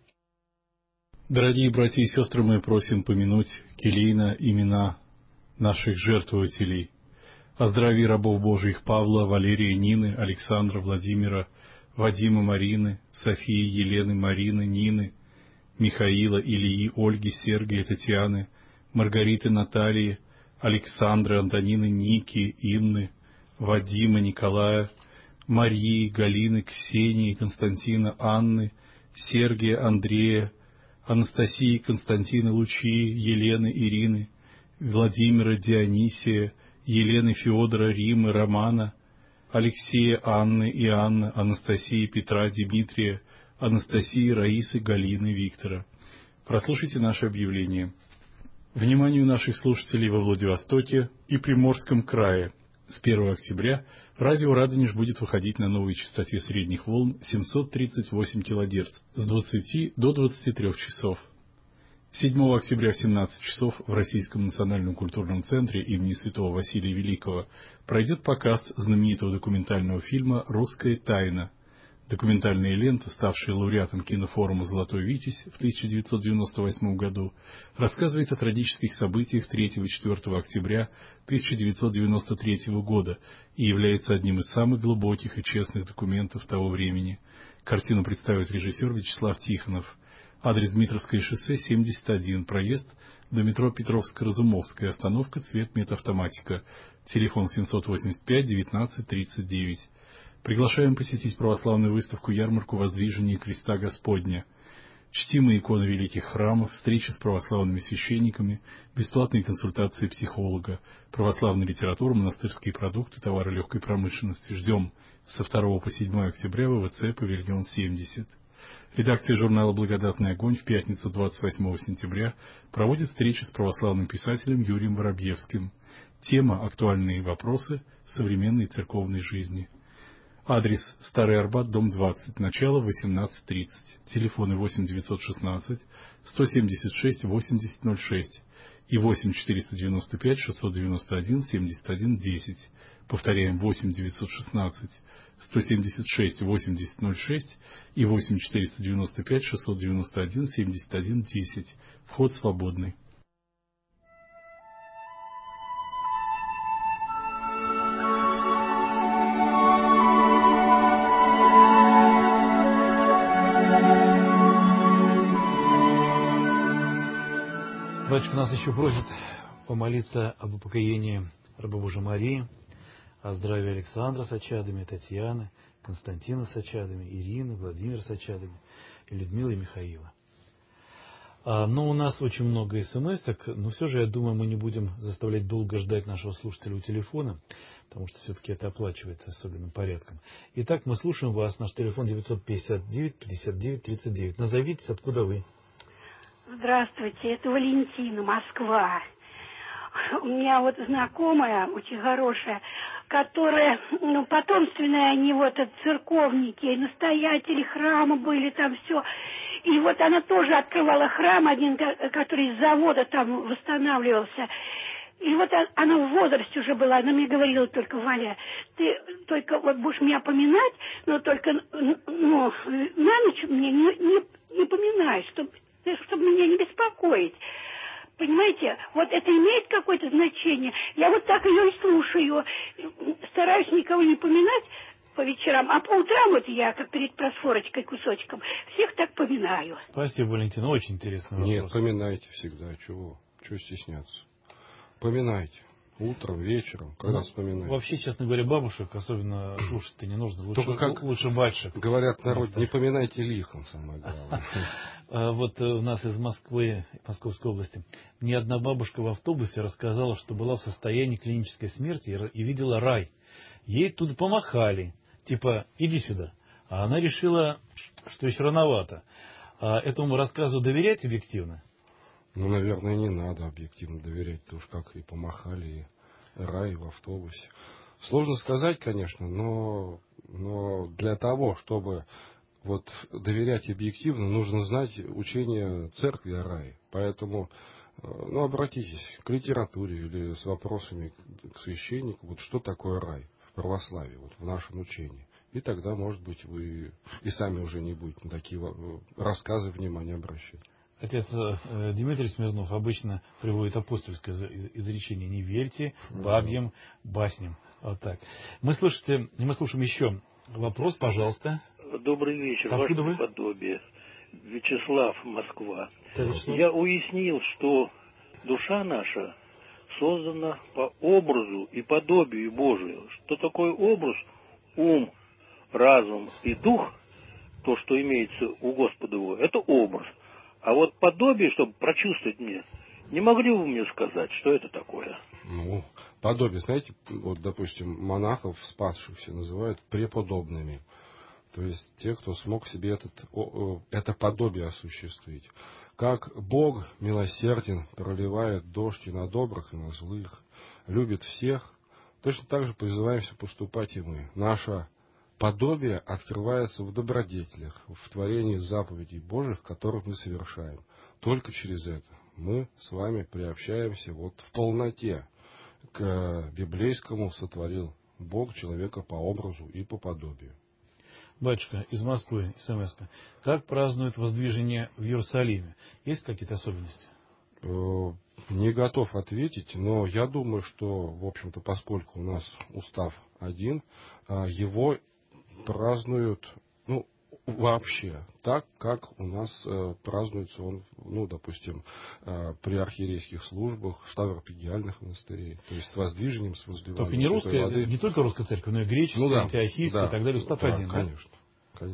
Дорогие братья и сестры, мы просим помянуть келейно имена наших жертвователей. О здравии рабов Божиих Павла, Валерия, Нины, Александра, Владимира, Вадима, Марины, Софии, Елены, Марины, Нины, Михаила, Ильи, Ольги, Сергия, Татьяны, Маргариты, Натальи, Александры, Антонины, Ники, Инны, Вадима, Николая, Марии, Галины, Ксении, Константина, Анны, Сергия, Андрея, Анастасии, Константина, Лучии, Елены, Ирины, Владимира, Дионисия, Елены, Феодора, Римы, Романа, Алексея, Анны, Иоанна, Анастасии, Петра, Дмитрия, Анастасии, Раисы, Галины, Виктора. Прослушайте наше объявление. Вниманию наших слушателей во Владивостоке и Приморском крае. С первого октября радио «Радонеж» будет выходить на новой частоте средних волн семьсот тридцать восемь килогерц с двадцати до двадцати трёх часов. седьмого октября в семнадцать часов в Российском национальном культурном центре имени святого Василия Великого пройдет показ знаменитого документального фильма «Русская тайна». Документальная лента, ставшая лауреатом кинофорума «Золотой Витязь» в тысяча девятьсот девяносто восьмом году, рассказывает о трагических событиях третьего-четвёртого октября тысяча девятьсот девяносто третьего года и является одним из самых глубоких и честных документов того времени. Картину представит режиссер Вячеслав Тихонов. Адрес Дмитровское шоссе, семьдесят один, проезд до метро Петровско-Разумовская, остановка «Цветметавтоматика», телефон семьсот восемьдесят пять девятнадцать тридцать девять. Приглашаем посетить православную выставку-ярмарку «Воздвижение креста Господня». чтимые иконы великих храмов, встречи с православными священниками, бесплатные консультации психолога, православная литература, монастырские продукты, товары легкой промышленности. Ждем со второго по седьмое октября в ВВЦ «Павильон семьдесят». Редакция журнала «Благодатный огонь» в пятницу двадцать восьмого сентября проводит встречи с православным писателем Юрием Воробьевским. Тема «Актуальные вопросы современной церковной жизни». Адрес: Старый Арбат, дом двадцать, начало восемнадцать тридцать. Телефоны восемь девятьсот шестнадцать сто семьдесят шесть восемьдесят ноль шесть и восемь четыреста девяносто пять шестьсот девяносто один семьдесят один десять. Повторяем: восемь девятьсот шестнадцать сто семьдесят шесть восемьдесят ноль шесть и восемь четыреста девяносто пять шестьсот девяносто один семьдесят один десять. Вход свободный. Батюшка нас еще просит помолиться об упокоении раба Божией Марии, о здравии Александра с очадами, Татьяны, Константина с очадами, Ирины, Владимира с очадами, и Людмилы и Михаила. А, но у нас очень много смс-ок, но все же, я думаю, мы не будем заставлять долго ждать нашего слушателя у телефона, потому что все-таки это оплачивается особенным порядком. Итак, мы слушаем вас. Наш телефон девятьсот пятьдесят девять пятьдесят девять тридцать девять. Назовитесь, откуда вы? Здравствуйте, это Валентина, Москва. У меня вот знакомая, очень хорошая, которая, ну, потомственные они вот церковники, настоятели храма были, там все. И вот она тоже открывала храм один, который из завода там восстанавливался. И вот она в возрасте уже была, она мне говорила только: Валя, ты только вот будешь меня поминать, но только, ну, на ночь мне не, не, не поминай, чтобы... чтобы меня не беспокоить. Понимаете, вот это имеет какое-то значение. Я вот так ее и слушаю. Стараюсь никого не поминать по вечерам, а по утрам вот я, как перед просфорочкой кусочком, всех так поминаю. Спасибо, Валентина, очень интересный вопрос. Нет, поминайте всегда. Чего? Чего стесняться? Поминайте. Утром, вечером, когда ну, вспоминаете. Вообще, честно говоря, бабушек особенно слушать-то не нужно. Лучше, только как лучше батюшек. Говорят народ, не поминайте лихом, самое главное. Вот у нас из Москвы, Московской области, мне одна бабушка в автобусе рассказала, что была в состоянии клинической смерти и видела рай. Ей туда помахали, типа иди сюда. А она решила, что еще рановато. А этому рассказу доверять объективно? Ну, наверное, не надо объективно доверять, потому что как и помахали, и рай в автобусе. Сложно сказать, конечно, но, но для того, чтобы вот доверять объективно, нужно знать учение церкви о рае. Поэтому, ну, обратитесь к литературе или с вопросами к священнику, вот что такое рай в православии, вот в нашем учении. И тогда, может быть, вы и сами уже не будете на такие рассказы внимания обращать. Отец э, Дмитрий Смирнов обычно приводит апостольское изречение: не верьте бабьим басням. Вот так. Мы, слушайте, мы слушаем еще вопрос, пожалуйста. Добрый вечер, Откуда ваше вы? подобие. Вячеслав, Москва. Да, Вячеслав. Я уяснил, что душа наша создана по образу и подобию Божию. Что такое образ? Ум, разум и дух, то, что имеется у Господа его, это образ. А вот подобие, чтобы прочувствовать мне, не могли бы вы мне сказать, что это такое? Ну, подобие, знаете, вот, допустим, монахов, спасшихся, называют преподобными. То есть те, кто смог себе этот, это подобие осуществить. Как Бог милосерден, проливает дождь и на добрых, и на злых, любит всех, точно так же призываемся поступать и мы. Наше подобие открывается в добродетелях, в творении заповедей Божьих, которых мы совершаем. Только через это мы с вами приобщаемся вот в полноте к библейскому сотворил Бог человека по образу и по подобию. Батюшка, из Москвы, смс-ка. Как празднуют воздвижение в Иерусалиме? Есть какие-то особенности? Не готов ответить, но я думаю, что, в общем-то, поскольку у нас устав один, его празднуют, ну, вообще так, как у нас э, празднуется он, ну, допустим, э, при архиерейских службах, в ставропигиальных монастырей, то есть с воздвижением, с возливанием. Только не русская, не только русская церковь, но и греческая, ну, да, антиохийская, да, и так далее, устав да, один, конечно, да? Конечно.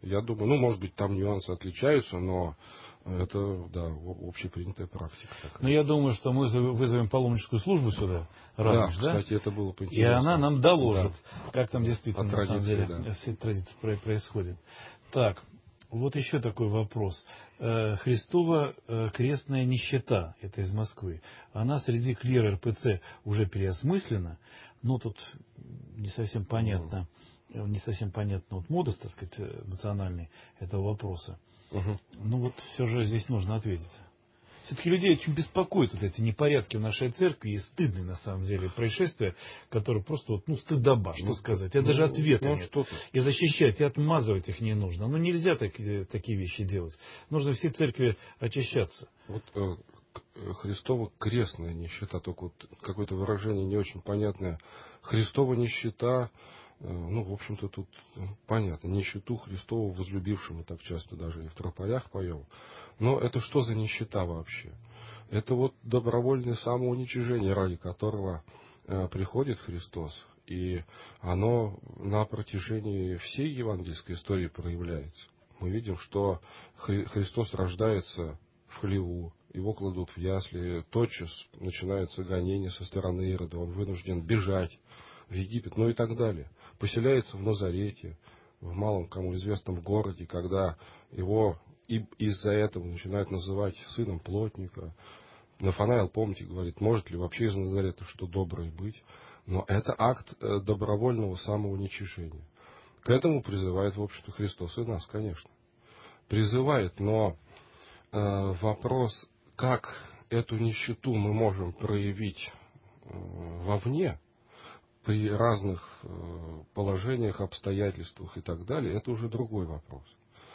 Я думаю, ну, может быть, там нюансы отличаются, но это, да, общепринятая практика такая. Но я думаю, что мы вызовем паломническую службу сюда. Радуж, да, да, кстати, это было бы И интересно. она нам доложит, да. как там действительно, По на самом деле, да. все традиции происходят. Так, вот еще такой вопрос. Христова крестная нищета, это из Москвы, она среди клира эр пэ цэ уже переосмыслена, но тут не совсем понятно, mm. не совсем понятно вот модус, так сказать, эмоциональный этого вопроса. Uh-huh. Ну вот все же здесь нужно ответить. Все-таки людей очень беспокоят вот эти непорядки в нашей церкви и стыдные на самом деле происшествия, которые просто вот, ну, стыдоба, что ну, сказать. Это ну, даже ответа ну, нет. И защищать, и отмазывать их не нужно. Ну нельзя такие, такие вещи делать. Нужно все церкви очищаться. Вот э, Христова крестная нищета, только вот какое-то выражение не очень понятное. Христова нищета, э, ну, в общем-то, тут понятно. Нищету Христову возлюбившему, мы так часто даже и в тропарях поем. Но это что за нищета вообще? Это вот добровольное самоуничижение, ради которого э, приходит Христос. И оно на протяжении всей евангельской истории проявляется. Мы видим, что Хри- Христос рождается в хлеву, его кладут в ясли, тотчас начинаются гонения со стороны Ирода, он вынужден бежать в Египет, ну и так далее. Поселяется в Назарете, в малом кому известном городе, когда его и из-за этого начинают называть сыном плотника. Нафанаил, помните, говорит, может ли вообще из Назарета что доброе быть? Но это акт добровольного самоуничижения. К этому призывает, в общем-то, Христос и нас, конечно. Призывает, но э, вопрос, как эту нищету мы можем проявить э, вовне, при разных э, положениях, обстоятельствах и так далее, это уже другой вопрос.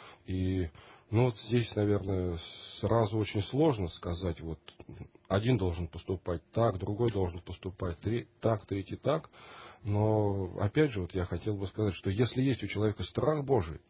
И ну вот здесь, наверное, сразу очень сложно сказать, вот один должен поступать так, другой должен поступать три, так, третий так. Но опять же, вот я хотел бы сказать, что если есть у человека страх Божий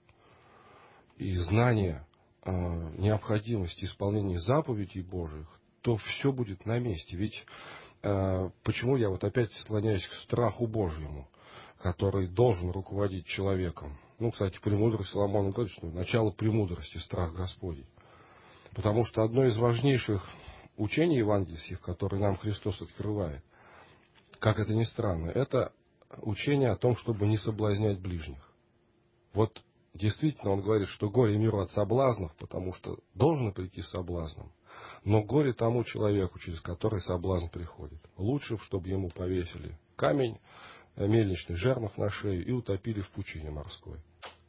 и знание э, необходимости исполнения заповедей Божьих, то все будет на месте. Ведь э, почему я вот опять склоняюсь к страху Божьему, который должен руководить человеком? Ну, кстати, премудрость Соломона говорит, что начало премудрости — страх Господень. Потому что одно из важнейших учений евангельских, которые нам Христос открывает, как это ни странно, это учение о том, чтобы не соблазнять ближних. Вот действительно он говорит, что горе миру от соблазнов, потому что должно прийти соблазном. Но горе тому человеку, через который соблазн приходит. Лучше, чтобы ему повесили камень, мельничный жернов на шею и утопили в пучине морской.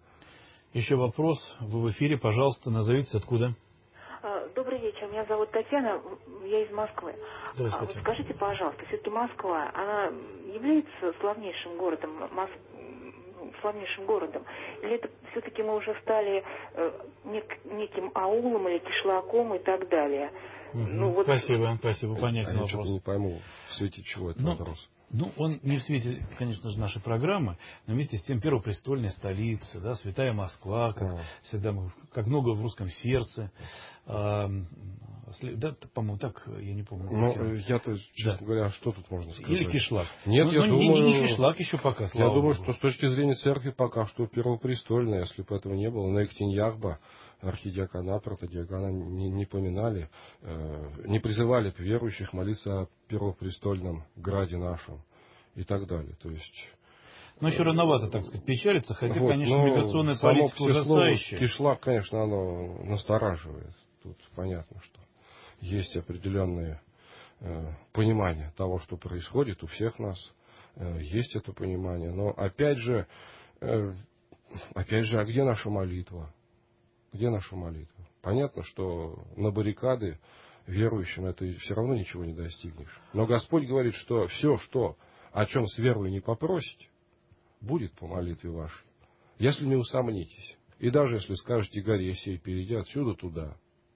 Еще вопрос. Вы в эфире, пожалуйста, назовитесь откуда. Добрый вечер, меня зовут Татьяна, я из Москвы. Здравствуйте. Вот скажите, пожалуйста, все-таки Москва, она является славнейшим городом, Мос... славнейшим городом? Или это все-таки мы уже стали нек... неким аулом или кишлаком и так далее? Угу. Ну, вот... Спасибо, спасибо, понятен а вопрос. Я что-то не пойму, в свете чего это ну, вопрос. Ну, он не в свете, конечно же, нашей программы, но вместе с тем первопрестольная столица, да, святая Москва, как а. всегда, как много в русском сердце. А, да, по-моему, так, я не помню. Ну, я-то, честно да. говоря, что тут можно сказать? Или кишлак. Нет, ну, я ну, думаю... Не, не кишлак еще пока, слава Я думаю, Богу. что с точки зрения церкви пока что первопрестольная, если бы этого не было. На Ектиньяхба архидиакона, протодиакона не, не поминали, э, не призывали верующих молиться о первопрестольном граде нашем и так далее. То есть... Но еще рановато, так сказать, печалиться, хотя, вот, конечно, миграционная политика ужасающая. Кишлак, конечно, оно настораживает. Тут понятно, что есть определенное э, понимание того, что происходит у всех нас. Э, есть это понимание. Но опять же, э, опять же, а где наша молитва? Где наша молитва? Понятно, что на баррикады верующим это все равно ничего не достигнешь. Но Господь говорит, что все, что, о чем с верой не попросите, будет по молитве вашей, если не усомнитесь. И даже если скажете горе сей, перейди отсюда туда,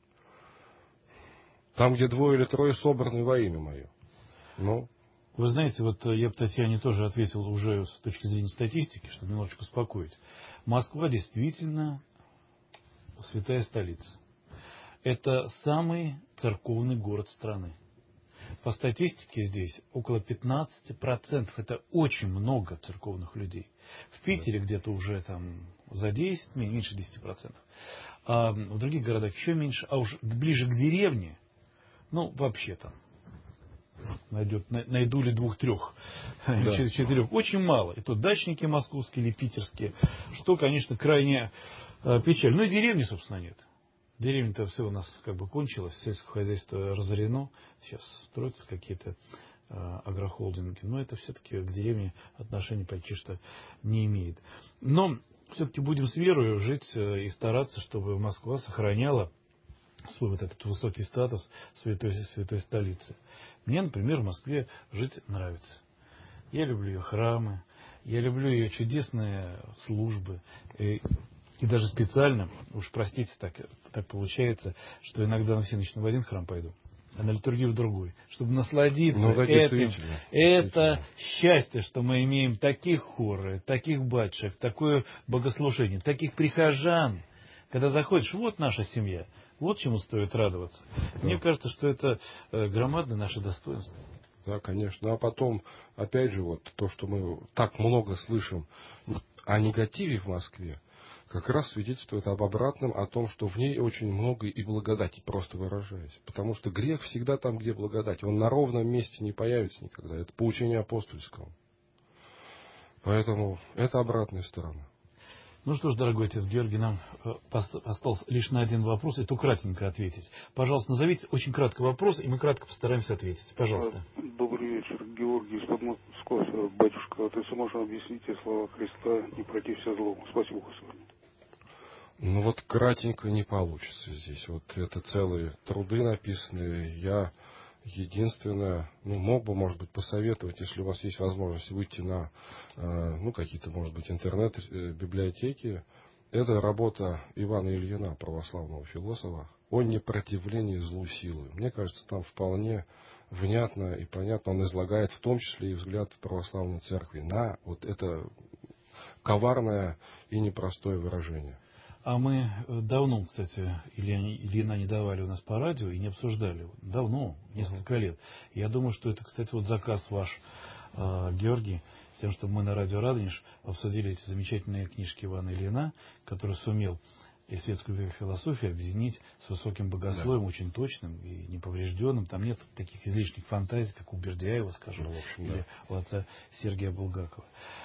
там, где двое или трое собраны во имя мое. Ну, вы знаете, вот я бы Татьяне тоже ответил уже с точки зрения статистики, чтобы немножечко успокоить. Москва действительно святая столица. Это самый церковный город страны. по статистике здесь около пятнадцати процентов. Это очень много церковных людей. В Питере да. где-то уже там за десять, меньше десяти процентов. А в других городах еще меньше. А уж ближе к деревне, ну, вообще там, найдет, найду ли двух-трех, да. четырех. Очень мало. И то дачники московские или питерские, что, конечно, крайне э, печально. Ну и деревни, собственно, нет. Деревня-то все у нас как бы кончилось, сельское хозяйство разорено. Сейчас строятся какие-то э, агрохолдинги. Но это все-таки к деревне отношения почти что не имеет. Но все-таки будем с верой жить э, и стараться, чтобы Москва сохраняла свой вот этот высокий статус святой, святой столицы. Мне, например, в Москве жить нравится. Я люблю ее храмы, я люблю ее чудесные службы. И, и даже специально, уж простите, так, так получается, что иногда на всеночную в один храм пойду, а на литургию в другой, чтобы насладиться ну, да, этим. Это счастье, что мы имеем таких хоры, таких батюшек, такое богослужение, таких прихожан. Когда заходишь, вот наша семья. Вот чему стоит радоваться. Да. Мне кажется, что это э, громадное наше достоинство. Да, конечно. А потом, опять же, вот то, что мы так много слышим о негативе в Москве, как раз свидетельствует об обратном, о том, что в ней очень много и благодати, просто выражаясь. Потому что грех всегда там, где благодать. Он на ровном месте не появится никогда. Это поучение апостольского. Поэтому это обратная сторона. Ну что ж, дорогой отец Георгий, нам остался лишь на один вопрос, и то кратенько ответить. Пожалуйста, назовите очень кратко вопрос, и мы кратко постараемся ответить. Пожалуйста. Добрый вечер, Георгий из Подмосковья. Батюшка, ты сможешь объяснить слова Христа «Не протився злому». Спасибо, Господи. Ну вот кратенько не получится здесь. Вот это целые труды написанные. Я единственное, ну, мог бы, может быть, посоветовать, если у вас есть возможность выйти на, э, ну, какие-то, может быть, интернет-библиотеки. Это работа Ивана Ильина, православного философа, о непротивлении злу силы. Мне кажется, там вполне внятно и понятно он излагает, в том числе и взгляд православной церкви на вот это коварное и непростое выражение. А мы давно, кстати, Ильина не давали у нас по радио и не обсуждали. Давно, несколько лет. Я думаю, что это, кстати, вот заказ ваш, Георгий, с тем, чтобы мы на радио Радонеж обсудили эти замечательные книжки Ивана Ильина, который сумел и светскую философию объединить с высоким богословием, да. очень точным и неповрежденным. Там нет таких излишних фантазий, как у Бердяева, скажем, ну, в общем, или да. у отца Сергия Булгакова.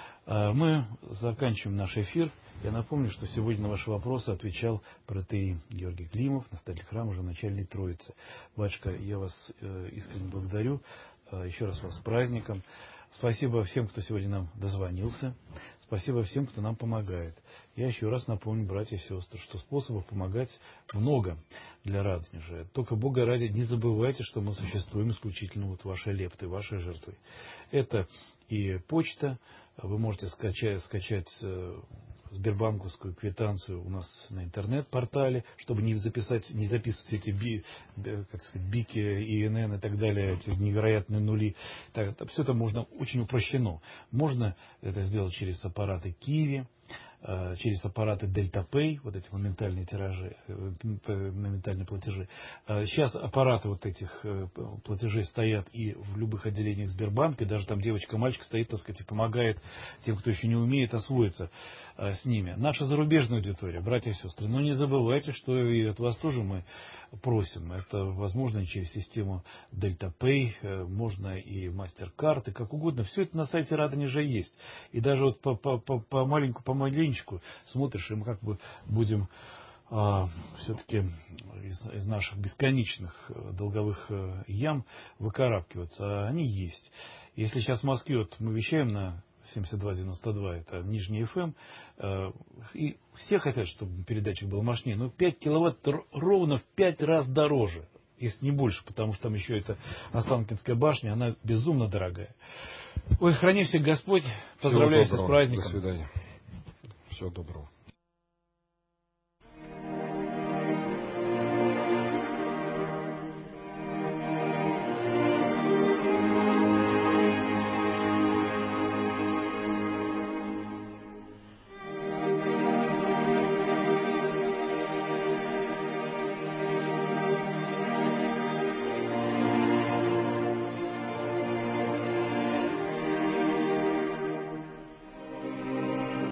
Мы заканчиваем наш эфир. Я напомню, что сегодня на ваши вопросы отвечал протоиерей Георгий Климов, настоятель храма Живоначальной Троицы. Батюшка, я вас искренне благодарю. Еще раз вас с праздником. Спасибо всем, кто сегодня нам дозвонился. Спасибо всем, кто нам помогает. Я еще раз напомню, братья и сестры, что способов помогать много для Радонежа. Только Бога ради не забывайте, что мы существуем исключительно вот вашей лептой, вашей жертвой. Это и почта. Вы можете скачать, скачать сбербанковскую квитанцию у нас на интернет-портале, чтобы не записать, не записывать эти би, как сказать, бики, ИНН и так далее, эти невероятные нули. Так, все это можно очень упрощено. Можно это сделать через аппараты Киви, через аппараты Delta Pay, вот эти моментальные тиражи, моментальные платежи. Сейчас аппараты вот этих платежей стоят и в любых отделениях Сбербанка, и даже там девочка-мальчик стоит, так сказать, и помогает тем, кто еще не умеет освоиться с ними. Наша зарубежная аудитория, братья и сестры, но не забывайте, что и от вас тоже мы просим. Это возможно и через систему Delta Pay, можно и MasterCard, и как угодно. Все это на сайте Радонежа есть. И даже вот по, по, по, по маленькую, по маленечку смотришь, и мы как бы будем а, все-таки из, из наших бесконечных долговых ям выкарабкиваться. А они есть. Если сейчас в Москве вот мы вещаем на семьдесят два девяносто два, это нижний эф эм, и все хотят, чтобы передатчик был мощнее, но пять киловатт ровно в пять раз дороже, если не больше, потому что там еще эта Останкинская башня, она безумно дорогая. Ой, храни всех Господь, поздравляю с праздником. До свидания. Всего доброго.